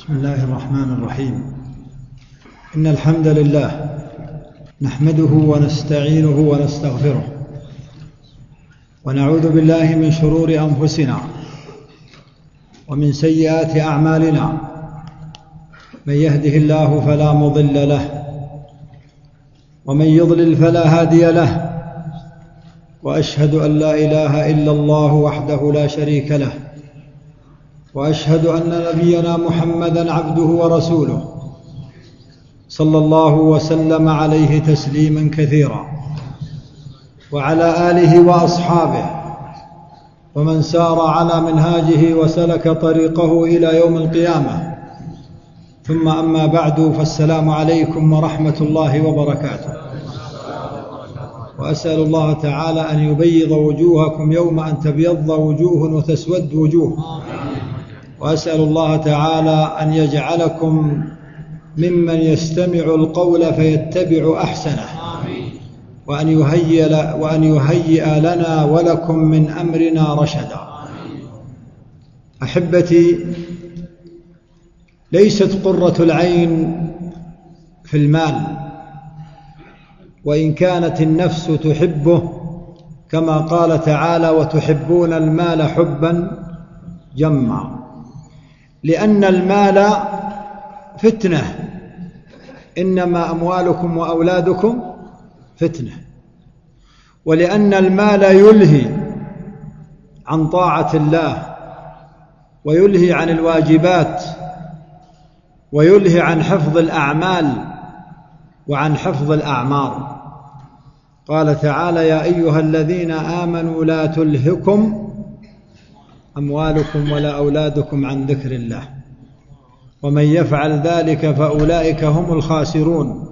بسم الله الرحمن الرحيم. إن الحمد لله نحمده ونستعينه ونستغفره ونعوذ بالله من شرور أنفسنا ومن سيئات أعمالنا. من يهده الله فلا مضل له ومن يضلل فلا هادي له، وأشهد أن لا إله إلا الله وحده لا شريك له، وأشهد أن نبينا محمدًا عبده ورسوله صلى الله وسلم عليه تسليمًا كثيرا، وعلى آله وأصحابه ومن سار على منهاجه وسلك طريقه إلى يوم القيامة. ثم أما بعد، فالسلام عليكم ورحمة الله وبركاته. وأسأل الله تعالى أن يبيض وجوهكم يوم أن تبيض وجوه وتسود وجوه، وأسأل الله تعالى أن يجعلكم ممن يستمع القول فيتبع أحسنه، وأن يهيئ لنا ولكم من أمرنا رشدا. أحبتي، ليست قرة العين في المال، وإن كانت النفس تحبه كما قال تعالى: وتحبون المال حبا جما، لأن المال فتنة، إنما أموالكم وأولادكم فتنة، ولأن المال يلهي عن طاعة الله، ويلهي عن الواجبات، ويلهي عن حفظ الأعمال وعن حفظ الأعمار. قال تعالى: يا أيها الذين آمنوا لا تلهكم أموالكم ولا أولادكم عن ذكر الله، ومن يفعل ذلك فأولئك هم الخاسرون.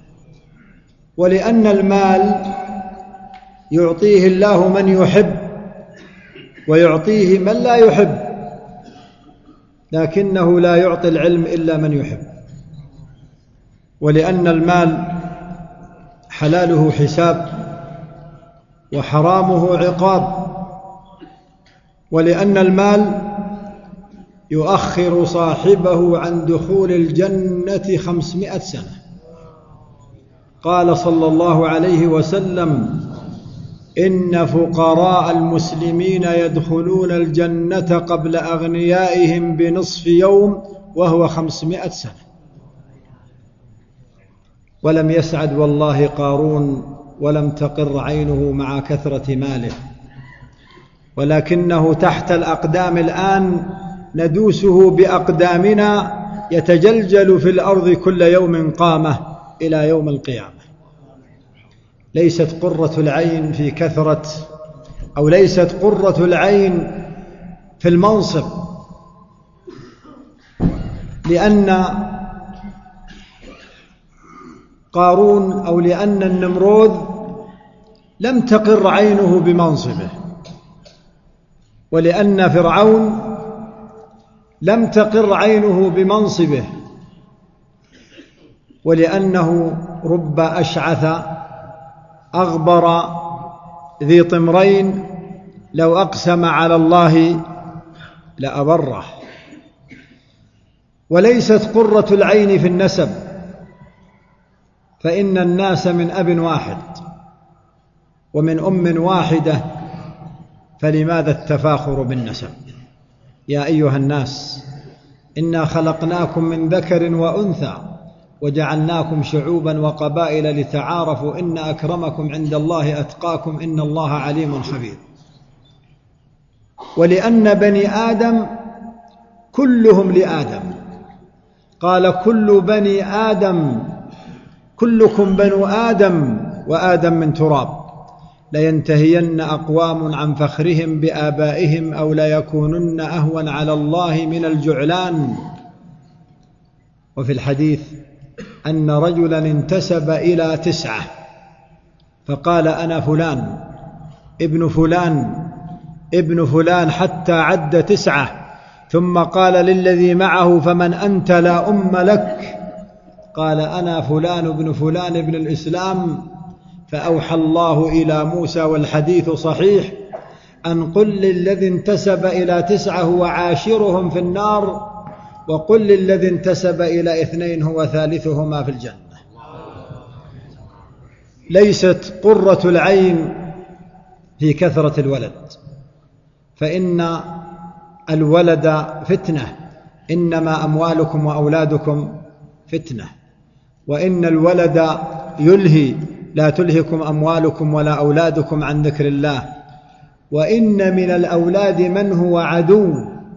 ولأن المال يعطيه الله من يحب ويعطيه من لا يحب، لكنه لا يعطي العلم إلا من يحب. ولأن المال حلاله حساب وحرامه عقاب، ولأن المال يؤخر صاحبه عن دخول الجنة 500 سنة. قال صلى الله عليه وسلم: إن فقراء المسلمين يدخلون الجنة قبل أغنيائهم بنصف يوم، وهو 500 سنة. ولم يسعد والله قارون، ولم تقر عينه مع كثرة ماله، ولكنه تحت الأقدام الآن ندوسه بأقدامنا، يتجلجل في الأرض كل يوم قامة إلى يوم القيامة. ليست قرة العين في كثرة، أو ليست قرة العين في المنصب، لأن قارون أو لأن النمرود لم تقر عينه بمنصبه، ولأن فرعون لم تقر عينه بمنصبه، ولأنه رب أشعث أغبر ذي طمرين لو أقسم على الله لأبره. وليست قرة العين في النسب، فإن الناس من أب واحد ومن أم واحدة، فلماذا التفاخر بالنسب؟ يا أيها الناس، إنا خلقناكم من ذكر وأنثى وجعلناكم شعوبا وقبائل لتعارفوا، إن أكرمكم عند الله أتقاكم، إن الله عليم خبير. ولأن بني آدم كلهم لآدم، قال: كل بني آدم، كلكم بنو آدم وآدم من تراب، لينتهين أقوام عن فخرهم بآبائهم، أو ليكونن أهون على الله من الجعلان. وفي الحديث أن رجلا انتسب إلى 9، فقال: أنا فلان ابن فلان ابن فلان، حتى عد 9، ثم قال للذي معه: فمن أنت لا أم لك؟ قال: أنا فلان ابن فلان ابن الإسلام. فأوحى الله إلى موسى، والحديث صحيح، أن قل للذي انتسب إلى 9 وعاشرهم في النار، وقل للذي انتسب إلى 2 هو ثالثهما في الجنة. ليست قرة العين في كثرة الولد، فإن الولد فتنة، إنما أموالكم وأولادكم فتنة، وإن الولد يلهي، لا تلهكم أموالكم ولا أولادكم عن ذكر الله، وإن من الأولاد من هو عدو،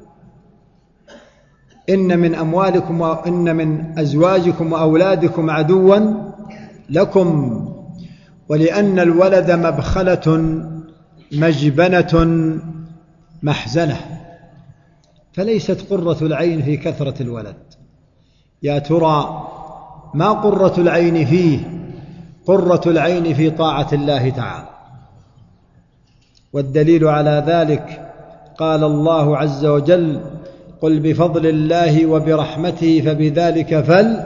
إن من أموالكم وإن من أزواجكم وأولادكم عدوا لكم، ولأن الولد مبخلة مجبنة محزنة، فليست قرة العين في كثرة الولد. يا ترى ما قرة العين فيه؟ قرة العين في طاعة الله تعالى، والدليل على ذلك قال الله عز وجل: قل بفضل الله وبرحمته فبذلك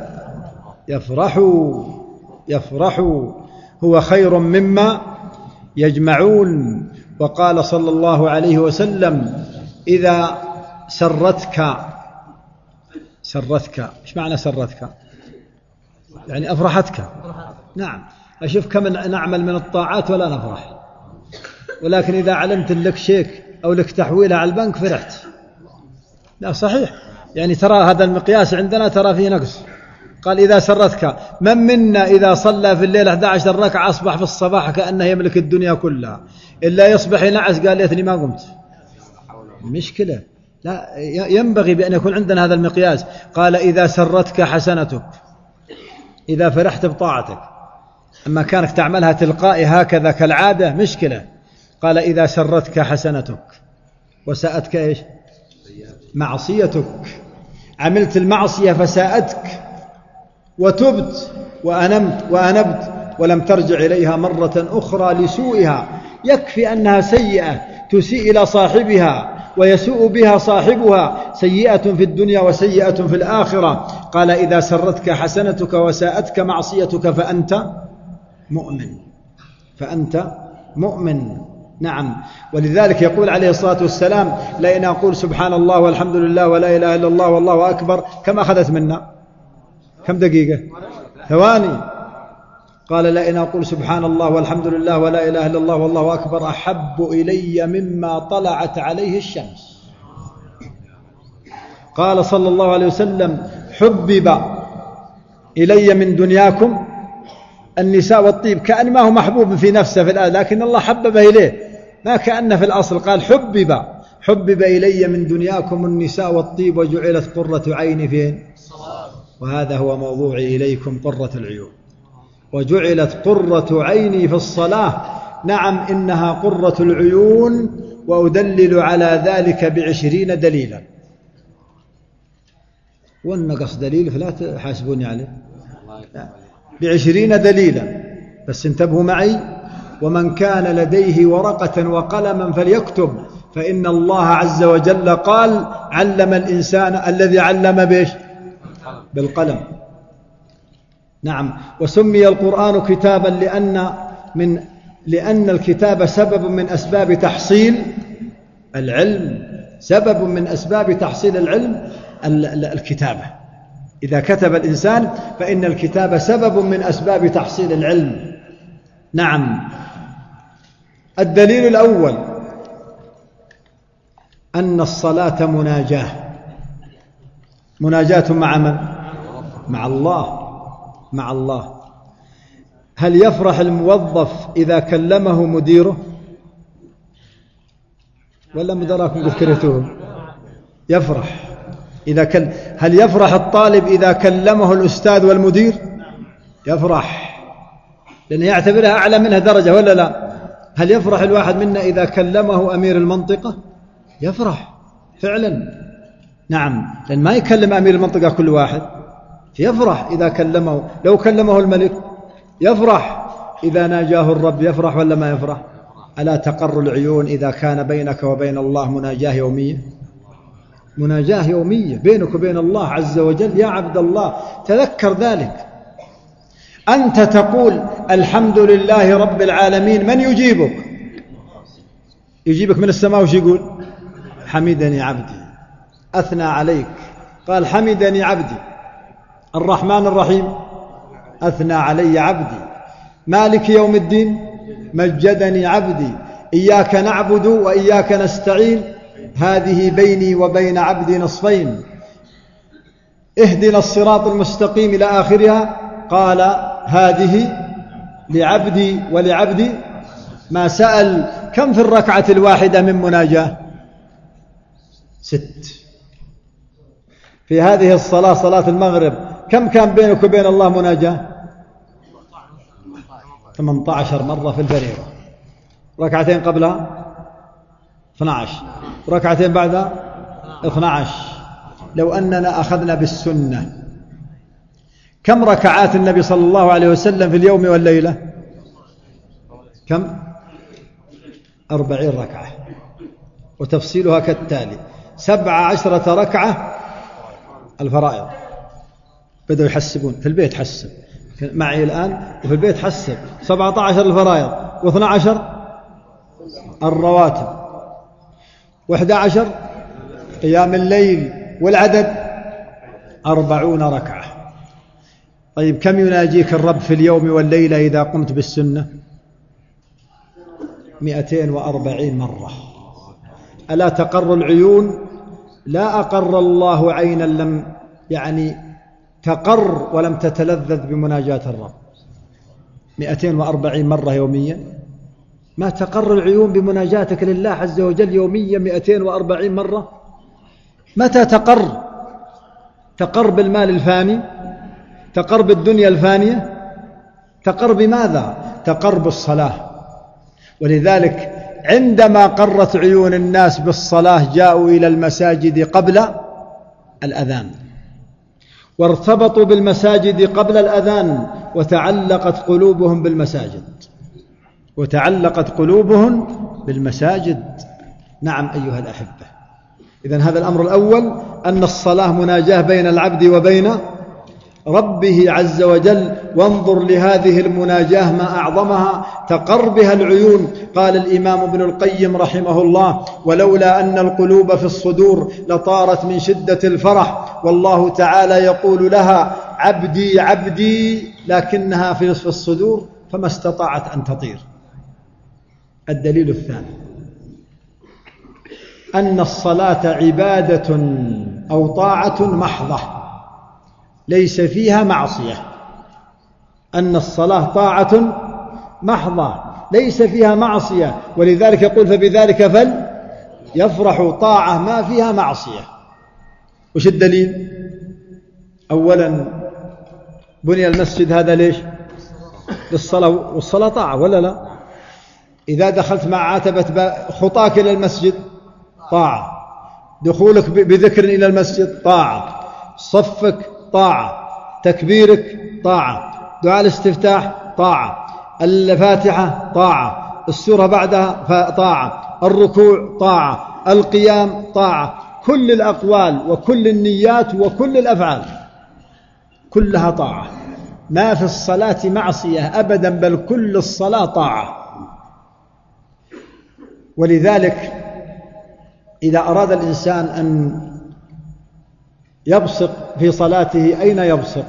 فليفرحوا هو خير مما يجمعون. وقال صلى الله عليه وسلم: إذا سرتك، إيش معنى سرتك؟ يعني أفرحتك. نعم، أشوف كم نعمل من الطاعات ولا نفرح، ولكن إذا علمت لك شيك أو لك تحويلها على البنك فرحت. لا صحيح، يعني ترى هذا المقياس عندنا ترى فيه نقص. قال: إذا سرتك، من منا إذا صلى في الليل 11 ركعة أصبح في الصباح كأنه يملك الدنيا كلها، إلا يصبح ينعس قال: ليتني ما قمت. مشكلة. لا، ينبغي بأن يكون عندنا هذا المقياس. قال: إذا سرتك حسنتك، إذا فرحت بطاعتك. أما كانك تعملها تلقائي هكذا كالعادة مشكلة. قال: إذا سرتك حسنتك وساءتك إيش؟ معصيتك. عملت المعصية فساءتك وتبت وأنبت ولم ترجع إليها مرة أخرى لسوءها، يكفي أنها سيئة تسيء إلى صاحبها ويسوء بها صاحبها، سيئة في الدنيا وسيئة في الآخرة. قال: إذا سرتك حسنتك وساءتك معصيتك فأنت مؤمن. نعم، ولذلك يقول عليه الصلاة والسلام: لئن أقول سبحان الله والحمد لله ولا إله إلا الله والله أكبر، كم أخذت منا؟ كم دقيقة؟ ثواني. قال: لئن أقول سبحان الله والحمد لله ولا إله إلا الله والله أكبر أحب إلي مما طلعت عليه الشمس. قال صلى الله عليه وسلم: حبب إلي من دنياكم النساء والطيب، كأن ما هو محبوب في نفسه في الآية، لكن الله حببه إليه، ما كأن في الأصل. قال: حبب إلي من دنياكم النساء والطيب وجعلت قرة عيني فين؟ وهذا هو موضوعي إليكم، قرة العيون. وجعلت قرة عيني في الصلاة. نعم، إنها قرة العيون، وأدلل على ذلك ب20 دليلا، والنقص دليل فلا تحاسبوني عليه. 20 دليلا، بس انتبهوا معي: ومن كان لديه ورقة وقلما فليكتب، فإن الله عز وجل قال: علم الإنسان الذي علم بإيش؟ بالقلم. نعم، وسمي القرآن كتابا لأن الكتاب سبب من أسباب تحصيل العلم، سبب من أسباب تحصيل العلم الكتابة. إذا كتب الإنسان فإن الكتاب سبب من أسباب تحصيل العلم. نعم. الدليل الأول أن الصلاة مناجاة مع من؟ مع الله. هل يفرح الموظف إذا كلمه مديره؟ ولا مدراكم قد كرهتوهم؟ يفرح إذا هل يفرح الطالب إذا كلمه الأستاذ والمدير؟ يفرح، لأنه يعتبرها أعلى منها درجة، ولا لا؟ هل يفرح الواحد منا إذا كلمه أمير المنطقة؟ يفرح فعلا. نعم، لأن ما يكلم أمير المنطقة كل واحد، يفرح إذا كلمه. لو كلمه الملك يفرح، إذا ناجاه الرب يفرح ولا ما يفرح؟ ألا تقر العيون إذا كان بينك وبين الله مناجاة يومية بينك وبين الله عز وجل. يا عبد الله، تذكر ذلك. أنت تقول الحمد لله رب العالمين، من يجيبك من السماء، وش يقول؟ حمدني عبدي، أثنى عليك، قال حمدني عبدي. الرحمن الرحيم أثنى علي عبدي. مالك يوم الدين مجدني عبدي. إياك نعبد وإياك نستعين هذه بيني وبين عبدي نصفين. اهدنا الصراط المستقيم إلى آخرها. قال هذه لعبدي ولعبدي ما سأل. كم في الركعة الواحدة من مناجاة؟ 6. في هذه الصلاة صلاة المغرب كم كان بينك وبين الله مناجاة؟ 18 مرة في الفريضة. ركعتين قبلها 12، ركعتين بعدها 12. لو أننا أخذنا بالسنة كم ركعات النبي صلى الله عليه وسلم في اليوم والليلة؟ كم؟ 40 ركعة. وتفصيلها كالتالي: 17 ركعة الفرائض. بدأوا يحسبون في البيت، حسب معي الآن وفي البيت حسب. 17 الفرائض، و12 الرواتب، و11 قيام الليل، والعدد 40 ركعة. طيب كم يناجيك الرب في اليوم والليلة إذا قمت بالسنة؟ 240 مرة. ألا تقر العيون؟ لا أقر الله عينا لم تقر ولم تتلذذ بمناجاة الرب. 240 مرة يوميا. ما تقر العيون بمناجاتك لله عز وجل يوميا 240 مرة؟ متى تقر؟ تقر بالمال الفاني؟ تقر بالدنيا الفانية؟ تقر بماذا؟ تقر بالصلاة. ولذلك عندما قرت عيون الناس بالصلاة جاءوا إلى المساجد قبل الأذان، وارتبطوا بالمساجد قبل الأذان، وتعلقت قلوبهم بالمساجد، وتعلقت قلوبهم بالمساجد. نعم أيها الأحبة، إذن هذا الأمر الأول، أن الصلاة مناجاة بين العبد وبين ربه عز وجل. وانظر لهذه المناجاة ما أعظمها، تقر بها العيون. قال الإمام ابن القيم رحمه الله: ولولا أن القلوب في الصدور لطارت من شدة الفرح، والله تعالى يقول لها عبدي عبدي، لكنها في الصدور فما استطاعت أن تطير. الدليل الثاني أن الصلاة عبادة أو طاعة محضة ليس فيها معصية. أن الصلاة طاعة محضة ليس فيها معصية، ولذلك يقول فبذلك فليفرحوا، طاعة ما فيها معصية. وش الدليل؟ أولا بني المسجد هذا ليش؟ للصلاة، والصلاة طاعة ولا لا؟ إذا دخلت مع عتبة خطاك إلى المسجد طاعة، دخولك بذكر إلى المسجد طاعة، صفك طاعة، تكبيرك طاعة، دعاء الاستفتاح طاعة، الفاتحة طاعة، السورة بعدها طاعة، الركوع طاعة، القيام طاعة. كل الأقوال وكل النيات وكل الأفعال كلها طاعة. ما في الصلاة معصية أبدا، بل كل الصلاة طاعة. ولذلك إذا أراد الإنسان أن يبصق في صلاته أين يبصق؟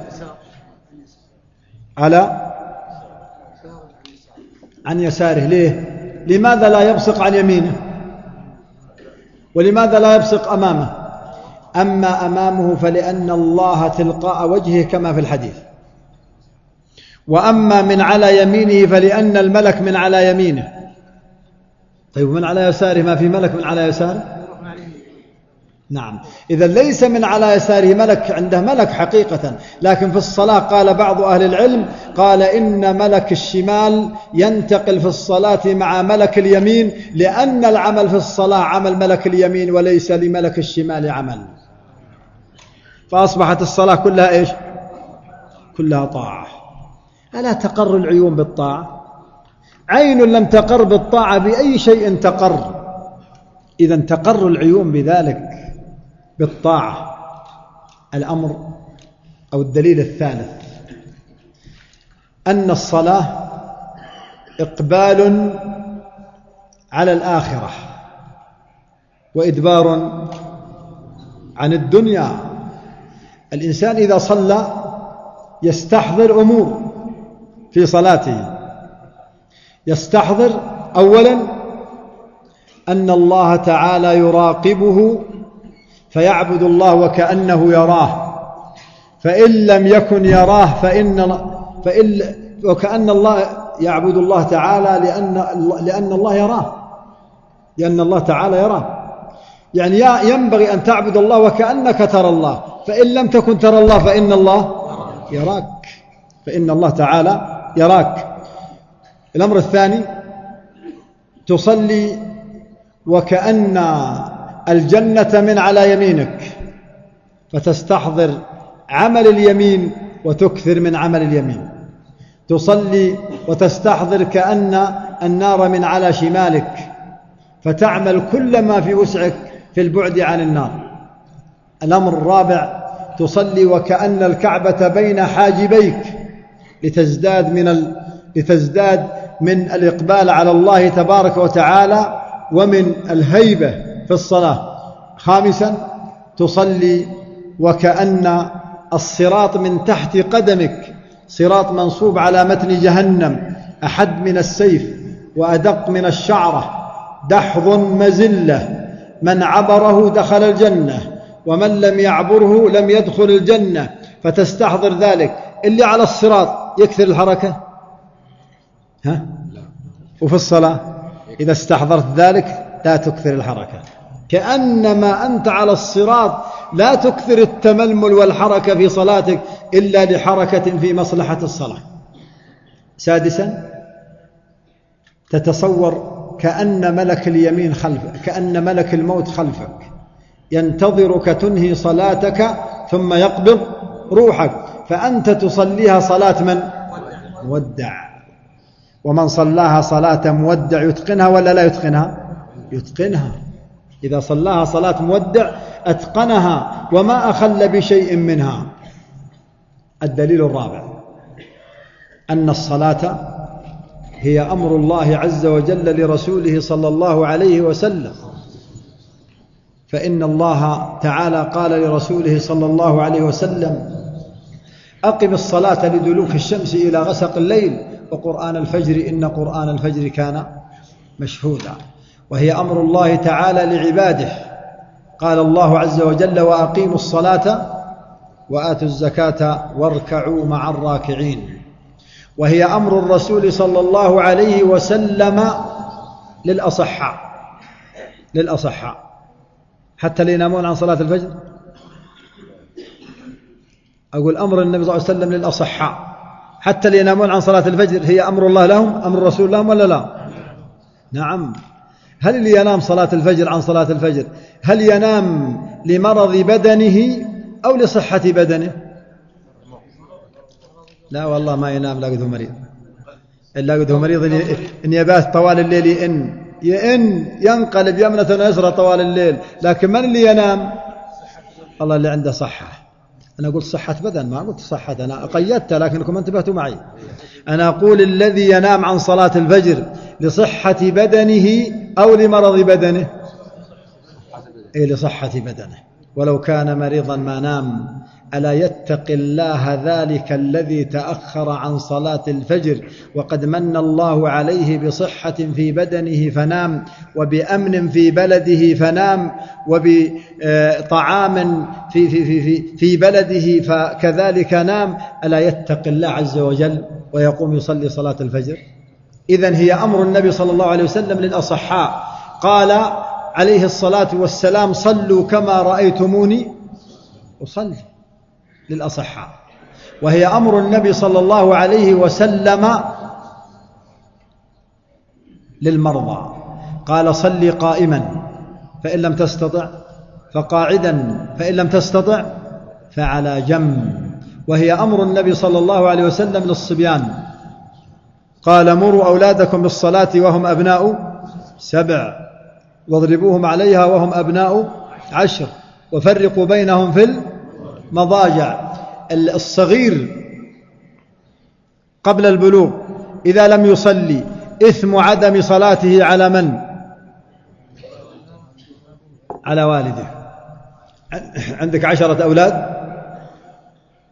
عن يساره. ليه؟ لماذا لا يبصق عن يمينه؟ ولماذا لا يبصق أمامه؟ أما أمامه فلأن الله تلقاء وجهه كما في الحديث، وأما من على يمينه فلأن الملك من على يمينه. طيب من على يساره؟ ما في ملك من على يساره؟ نعم. إذا ليس من على يساره ملك، عنده ملك حقيقة، لكن في الصلاة قال بعض أهل العلم قال إن ملك الشمال ينتقل في الصلاة مع ملك اليمين، لأن العمل في الصلاة عمل ملك اليمين وليس لملك الشمال عمل. فأصبحت الصلاة كلها إيش؟ كلها طاعة. ألا تقر العيون بالطاعة؟ عين لم تقر بالطاعة بأي شيء تقر. إذا تقر العيون بذلك بالطاعة. الأمر أو الدليل الثالث أن الصلاة إقبال على الآخرة وإدبار عن الدنيا. الإنسان إذا صلى يستحضر أمور في صلاته. يستحضر أولا أن الله تعالى يراقبه فيعبد الله وكأنه يراه، فإن لم يكن يراه وكأن الله يعبد الله تعالى لأن الله يراه، لأن الله تعالى يراه. يعني ينبغي أن تعبد الله وكأنك ترى الله، فإن لم تكن ترى الله فإن الله يراك، فإن الله تعالى يراك. الأمر الثاني تصلي وكأن الجنة من على يمينك، فتستحضر عمل اليمين وتكثر من عمل اليمين. تصلي وتستحضر كأن النار من على شمالك، فتعمل كل ما في وسعك في البعد عن النار. الأمر الرابع تصلي وكأن الكعبة بين حاجبيك لتزداد من الإقبال على الله تبارك وتعالى ومن الهيبة في الصلاة. خامسا تصلي وكأن الصراط من تحت قدمك صراط منصوب على متن جهنم، أحد من السيف وأدق من الشعرة، دحض مزلة، من عبره دخل الجنة ومن لم يعبره لم يدخل الجنة. فتستحضر ذلك. اللي على الصراط يكثر الحركة، وفي الصلاة إذا استحضرت ذلك لا تكثر الحركة، كأنما أنت على الصراط لا تكثر التململ والحركة في صلاتك إلا لحركة في مصلحة الصلاة. سادسا تتصور كأن ملك اليمين خلفك، كأن ملك الموت خلفك ينتظرك تنهي صلاتك ثم يقبض روحك، فأنت تصليها صلاة من؟ مودع. ومن صلاها صلاة مودع يتقنها ولا لا يتقنها؟ يتقنها. إذا صلاها صلاة مودع أتقنها وما أخل بشيء منها. الدليل الرابع أن الصلاة هي أمر الله عز وجل لرسوله صلى الله عليه وسلم، فإن الله تعالى قال لرسوله صلى الله عليه وسلم: أقم الصلاة لدلوك الشمس إلى غسق الليل وقرآن الفجر إن قرآن الفجر كان مشهودا. وهي أمر الله تعالى لعباده. قال الله عز وجل: وأقيموا الصلاة وآتوا الزكاة واركعوا مع الراكعين. وهي أمر الرسول صلى الله عليه وسلم للأصحاء حتى اللي ينامون عن صلاة الفجر. أقول أمر النبي صلى الله عليه وسلم للأصحاء حتى اللي ينامون عن صلاة الفجر، هي أمر الله لهم، أمر الرسول لهم ولا لا؟ نعم. هل اللي ينام صلاة الفجر عن صلاة الفجر هل ينام لمرض بدنه أو لصحة بدنه؟ لا والله ما ينام، لا قده مريض، إلا قده مريض إن يبات طوال الليل ينقلب يمنة ويسرى طوال الليل. لكن من اللي ينام؟ الله اللي عنده صحة. أنا أقول صحة بدن، ما قلت صحة، أنا قيدتها لكنكم انتبهتوا معي. أنا أقول الذي ينام عن صلاة الفجر لصحة بدنه أو لمرض بدنه؟ لصحة بدنه. ولو كان مريضا ما نام. ألا يتقي الله ذلك الذي تأخر عن صلاة الفجر وقد من الله عليه بصحة في بدنه فنام، وبأمن في بلده فنام، وبطعام في بلده فكذلك نام. ألا يتقي الله عز وجل ويقوم يصلي صلاة الفجر؟ إذن هي أمر النبي صلى الله عليه وسلم للأصحاء. قال عليه الصلاة والسلام: صلوا كما رأيتموني أصلي، للأصحاء. وهي أمر النبي صلى الله عليه وسلم للمرضى. قال: صل قائما فإن لم تستطع فقاعدا فإن لم تستطع فعلى جنب. وهي أمر النبي صلى الله عليه وسلم للصبيان. قال: مروا أولادكم بالصلاة وهم أبناء 7 واضربوهم عليها وهم أبناء 10 وفرقوا بينهم في المضاجع. الصغير قبل البلوغ إذا لم يصلي إثم عدم صلاته على من؟ على والده. عندك 10 أولاد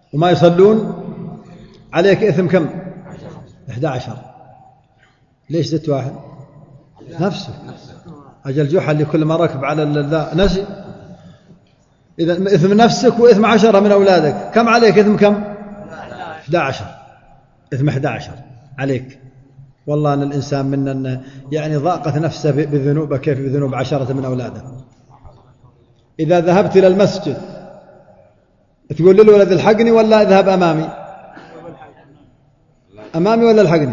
وما يصلون عليك إثم كم؟ 11. ليش زدت واحد؟ نفسه. أجل جحا اللي كل ما ركب على ذا نسي. إذا إثم نفسك وإثم 10 من أولادك. كم عليك إثم كم؟ 11. إثم 11 عليك. والله أن الإنسان منا يعني ضاقت نفسه بذنوبه كيف بذنوب 10 من أولاده. إذا ذهبت إلى المسجد تقول للولد الحقني ولا اذهب أمامي؟ أمامي ولا الحقني؟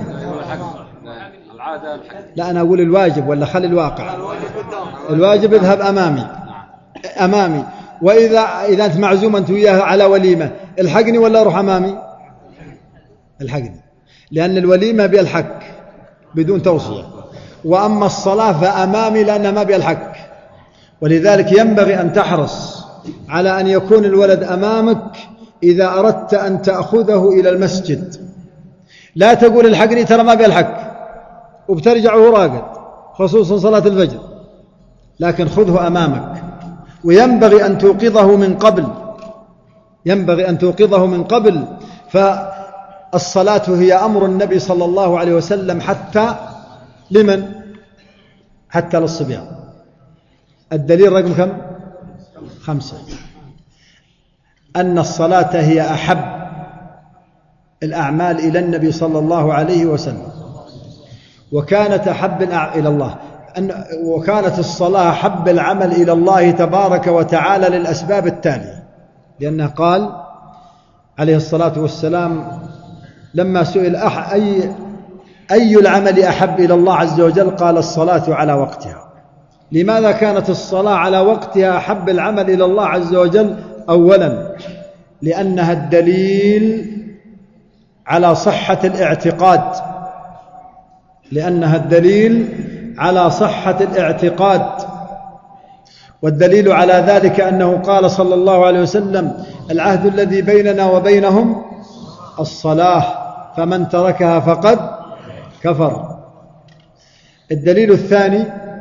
لا أنا أقول الواجب ولا خلي الواقع. الواجب اذهب أمامي. وإذا أنت معزوم أنت وياه على وليمة الحقني ولا أروح أمامي؟ الحقني، لأن الوليمة بالحق بدون توصية، وأما الصلاة فأمامي لأنها ما بالحق. ولذلك ينبغي أن تحرص على أن يكون الولد أمامك إذا أردت أن تأخذه إلى المسجد. لا تقول الحقني ترى ما بالحق وبترجع وهو راقد، خصوصا صلاة الفجر، لكن خذه أمامك. وينبغي أن توقظه من قبل، فالصلاة هي أمر النبي صلى الله عليه وسلم حتى لمن؟ حتى للصبيان. الدليل رقم كم؟ 5. أن الصلاة هي أحب الأعمال إلى النبي صلى الله عليه وسلم، وكانت أحب إلى الله، وكانت الصلاة أحب العمل إلى الله تبارك وتعالى للأسباب التالية. لأنه قال عليه الصلاة والسلام لما سئل أي العمل أحب إلى الله عز وجل قال الصلاة على وقتها. لماذا كانت الصلاة على وقتها أحب العمل إلى الله عز وجل؟ أولا لأنها الدليل على صحة الاعتقاد، والدليل على ذلك أنه قال صلى الله عليه وسلم العهد الذي بيننا وبينهم الصلاة فمن تركها فقد كفر. الدليل الثاني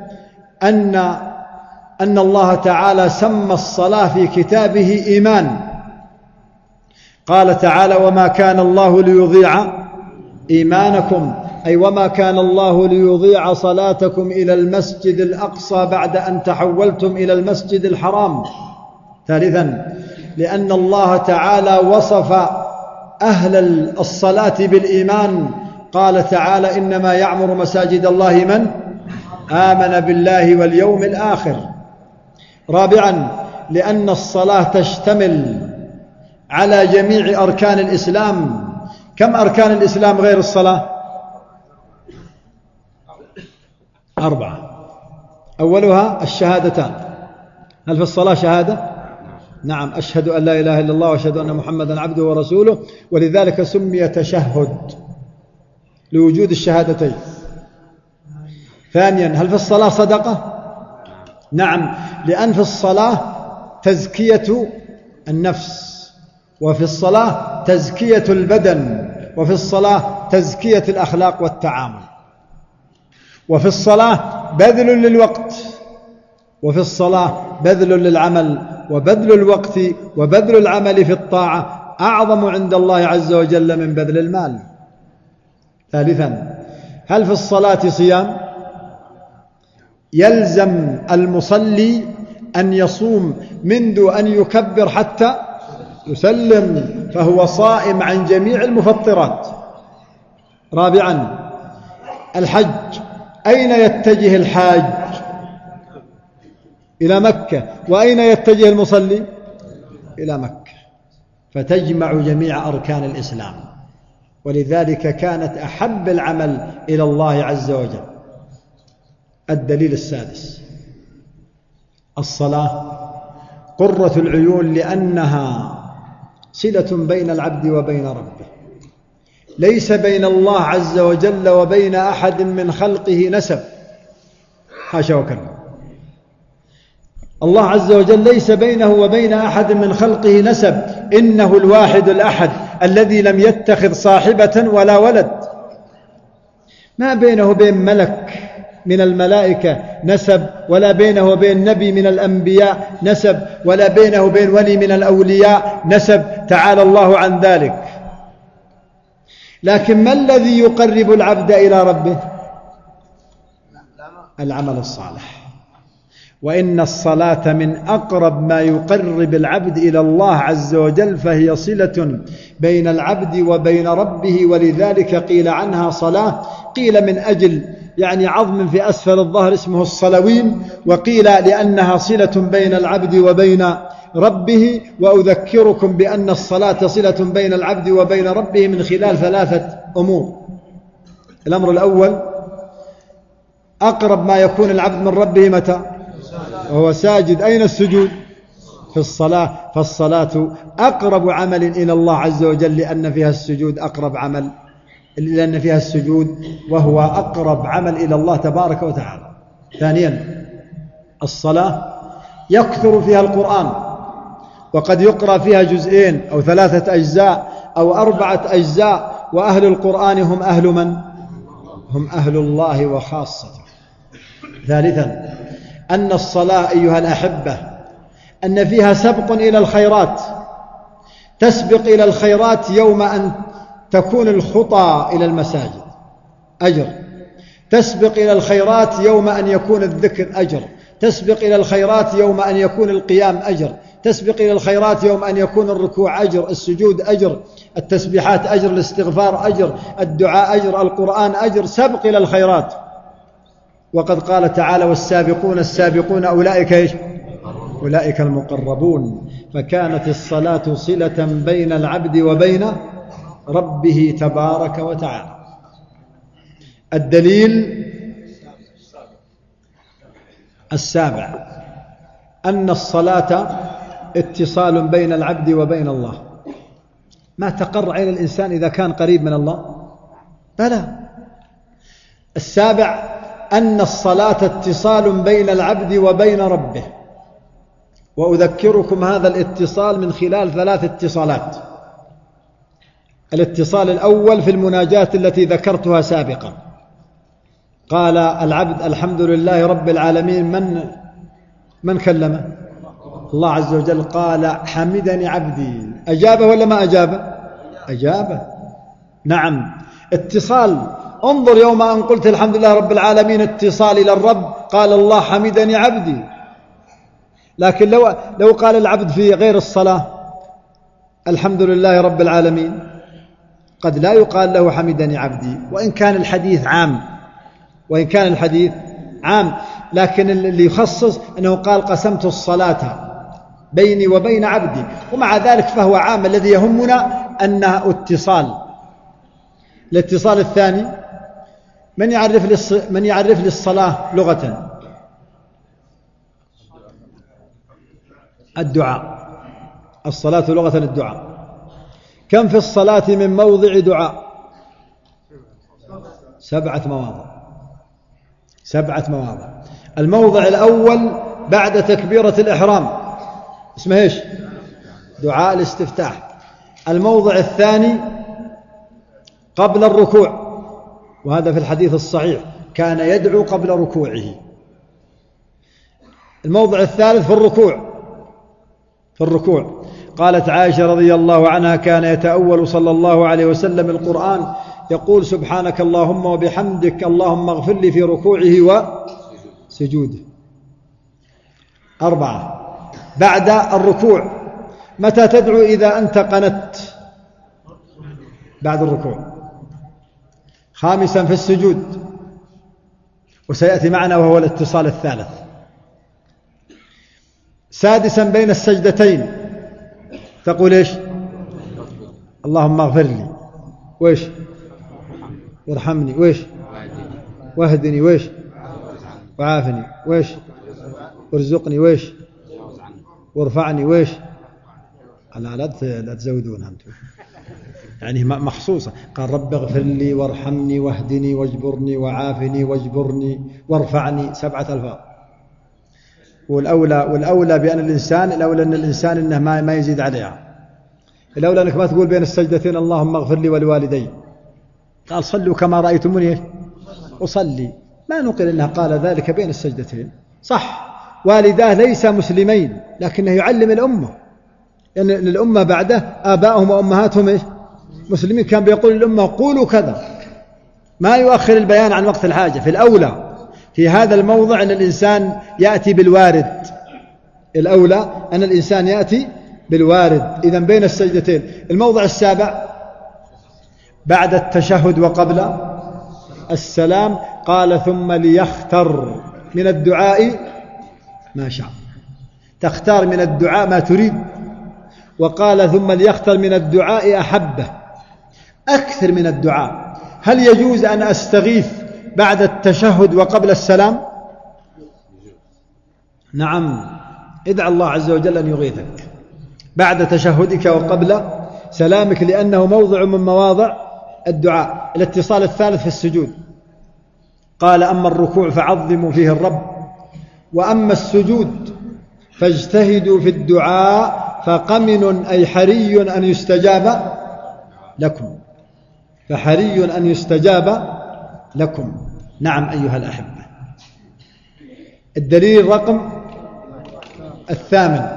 أن الله تعالى سمى الصلاة في كتابه إيمان. قال تعالى وما كان الله ليضيع إيمانكم، أي وما كان الله ليضيع صلاتكم إلى المسجد الأقصى بعد أن تحولتم إلى المسجد الحرام. ثالثا لأن الله تعالى وصف أهل الصلاة بالإيمان، قال تعالى إنما يعمر مساجد الله من آمن بالله واليوم الآخر. رابعا لأن الصلاة تشتمل على جميع أركان الإسلام. كم أركان الإسلام غير الصلاة؟ 4. أولها الشهادتان. هل في الصلاة شهادة؟ نعم، أشهد أن لا إله إلا الله وأشهد أن محمدا عبده ورسوله، ولذلك سمي تشهد لوجود الشهادتين. ثانيا هل في الصلاة صدقة؟ نعم، لأن في الصلاة تزكية النفس، وفي الصلاة تزكية البدن، وفي الصلاة تزكية الأخلاق والتعامل، وفي الصلاة بذل للوقت، وفي الصلاة بذل للعمل، وبذل الوقت وبذل العمل في الطاعة أعظم عند الله عز وجل من بذل المال. ثالثا هل في الصلاة صيام؟ يلزم المصلي أن يصوم منذ أن يكبر حتى يسلم، فهو صائم عن جميع المفطرات. رابعا الحج، أين يتجه الحاج؟ إلى مكة. وأين يتجه المصلي؟ إلى مكة، فتجمع جميع أركان الإسلام، ولذلك كانت أحب العمل إلى الله عز وجل. الدليل السادس الصلاة قرة العيون، لأنها صلة بين العبد وبين ربه، ليس بين الله عز وجل وبين أحد من خلقه نسب، حاشا وكلا. الله عز وجل ليس بينه وبين أحد من خلقه نسب، إنه الواحد الأحد الذي لم يتخذ صاحبة ولا ولد. ما بينه وبين ملك من الملائكة نسب، ولا بينه وبين نبي من الأنبياء نسب، ولا بينه وبين ولي من الأولياء نسب، تعالى الله عن ذلك. لكن ما الذي يقرب العبد إلى ربه؟ العمل الصالح. وإن الصلاة من أقرب ما يقرب العبد إلى الله عز وجل، فهي صلة بين العبد وبين ربه، ولذلك قيل عنها صلاة، قيل من أجل يعني عظم في أسفل الظهر اسمه الصلوين، وقيل لأنها صلة بين العبد وبين ربه. وأذكركم بأن الصلاة صلة بين العبد وبين ربه من خلال 3 أمور. الأمر الأول، أقرب ما يكون العبد من ربه متى؟ وهو ساجد. أين السجود؟ في الصلاة. فالصلاة أقرب عمل إلى الله عز وجل، لأن فيها السجود أقرب عمل، لأن فيها السجود وهو أقرب عمل إلى الله تبارك وتعالى. ثانيا، الصلاة يكثر فيها القرآن، وقد يقرأ فيها 2 أو 3 أجزاء أو 4 أجزاء، وأهل القرآن هم أهل من؟ هم أهل الله وخاصته. ثالثا، أن الصلاة أيها الأحبة أن فيها سبق إلى الخيرات، تسبق إلى الخيرات يوم أن تكون الخطى إلى المساجد أجر، تسبق إلى الخيرات يوم أن يكون الذكر أجر، تسبق إلى الخيرات يوم أن يكون القيام أجر، تسبق إلى الخيرات يوم أن يكون الركوع أجر، السجود أجر، التسبيحات أجر، الاستغفار أجر، الدعاء أجر، القرآن أجر، سبق إلى الخيرات. وقد قال تعالى: والسابقون السابقون أولئك إيش؟ أولئك المقربون. فكانت الصلاة صلة بين العبد وبين ربه تبارك وتعالى. الدليل السابع أن الصلاة اتصال بين العبد وبين الله. ما تقر عين الإنسان إذا كان قريب من الله؟ بلى. السابع أن الصلاة اتصال بين العبد وبين ربه، وأذكركم هذا الاتصال من خلال 3 اتصالات. الاتصال الأول في المناجاة التي ذكرتها سابقا، قال العبد: الحمد لله رب العالمين. من كلمه؟ الله عز وجل. قال: حمدني عبدي. أجابه ولا ما أجابه؟ أجابه. نعم، اتصال. انظر، يوم أن قلت الحمد لله رب العالمين اتصال إلى الرب، قال الله: حمدني عبدي. لكن لو قال العبد في غير الصلاة الحمد لله رب العالمين، قد لا يقال له حمدني عبدي، وإن كان الحديث عام، لكن اللي يخصص أنه قال: قسمت الصلاة بيني وبين عبدي، ومع ذلك فهو عام. الذي يهمنا أنها اتصال. الاتصال الثاني، من يعرف لي الصلاة لغة؟ الدعاء. الصلاة لغة الدعاء. كم في الصلاة من موضع دعاء؟ 7 مواضع. 7 مواضع. الموضع الأول بعد تكبيرة الإحرام، اسمه إيش؟ دعاء الاستفتاح. الموضع الثاني قبل الركوع، وهذا في الحديث الصحيح، كان يدعو قبل ركوعه. الموضع الثالث في الركوع قالت عائشة رضي الله عنها: كان يتأول صلى الله عليه وسلم القرآن يقول: سبحانك اللهم وبحمدك اللهم اغفر لي، في ركوعه وسجوده. 4 بعد الركوع، متى تدعو إذا أنت قنت؟ بعد الركوع. 5 في السجود، وسيأتي معنا وهو الاتصال الثالث. 6 بين السجدتين، تقول إيش؟ اللهم اغفر لي، وإيش؟ وارحمني، وإيش؟ واهدني، وإيش؟ وعافني، وإيش؟ وارزقني، وإيش؟ وارفعني، وإيش؟ لا تزودونها أنتم، يعني مخصوصة. قال: رب اغفر لي وارحمني واهدني واجبرني وعافني واجبرني وارفعني. 7 ألفاظ. والأولى بأن الإنسان، الأولى أن الإنسان إنه ما يزيد عليها. الأولى أنك ما تقول بين السجدتين اللهم اغفر لي ولوالدي. قال: صلوا كما رأيتموني أصلي. ما نقل أنه قال ذلك بين السجدتين. صح والداه ليس مسلمين لكنه يعلم الأمة، يعني الأمة بعده آبائهم وأمهاتهم مسلمين، كان بيقول للأمة قولوا كذا، ما يؤخر البيان عن وقت الحاجة. في الأولى في هذا الموضع أن الإنسان يأتي بالوارد، الأولى أن الإنسان يأتي بالوارد إذن بين السجدتين. الموضع السابع بعد التشهد وقبل السلام قال ثم ليختر من الدعاء ما شاء، تختار من الدعاء ما تريد. وقال ثم ليختر من الدعاء أحبه، أكثر من الدعاء. هل يجوز أن أستغيث بعد التشهد وقبل السلام؟ نعم، ادعى الله عز وجل أن يغيثك بعد تشهدك وقبل سلامك، لأنه موضع من مواضع الدعاء. الاتصال الثالث في السجود قال أما الركوع فعظموا فيه الرب، وأما السجود فاجتهدوا في الدعاء فقمن أي حري أن يستجاب لكم، فحري أن يستجاب لكم. نعم أيها الأحبة. الدليل رقم 8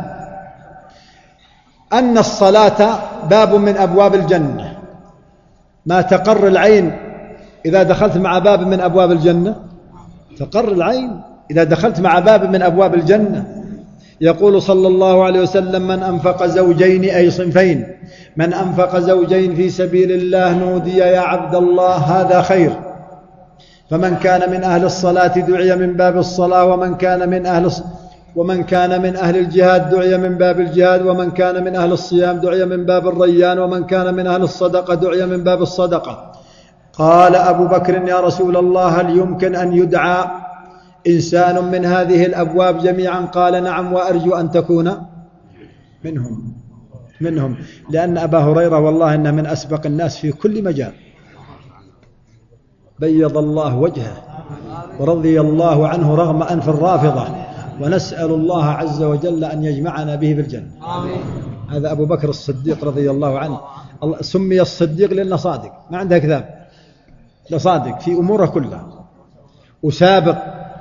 أن الصلاة باب من أبواب الجنة، ما تقر العين إذا دخلت مع باب من أبواب الجنة، تقر العين إذا دخلت مع باب من أبواب الجنة. يقول صلى الله عليه وسلم من أنفق زوجين أي صنفين، من أنفق زوجين في سبيل الله نودي يا عبد الله هذا خير، فمن كان من أهل الصلاة دعي من باب الصلاة، ومن كان من أهل الجهاد دعي من باب الجهاد، ومن كان من أهل الصيام دعي من باب الريان، ومن كان من أهل الصدقة دعي من باب الصدقة. قال أبو بكر يا رسول الله هل يمكن أن يدعى إنسان من هذه الأبواب جميعا؟ قال نعم وأرجو أن تكون منهم، لأن أبا هريرة والله إنه من أسبق الناس في كل مجال، بيض الله وجهه ورضي الله عنه رغم أنف الرافضة، ونسأل الله عز وجل أن يجمعنا به بالجنة. هذا أبو بكر الصديق رضي الله عنه، سمي الصديق لأنه صادق، ما عنده كذاب، لصادق في أموره كلها، وسابق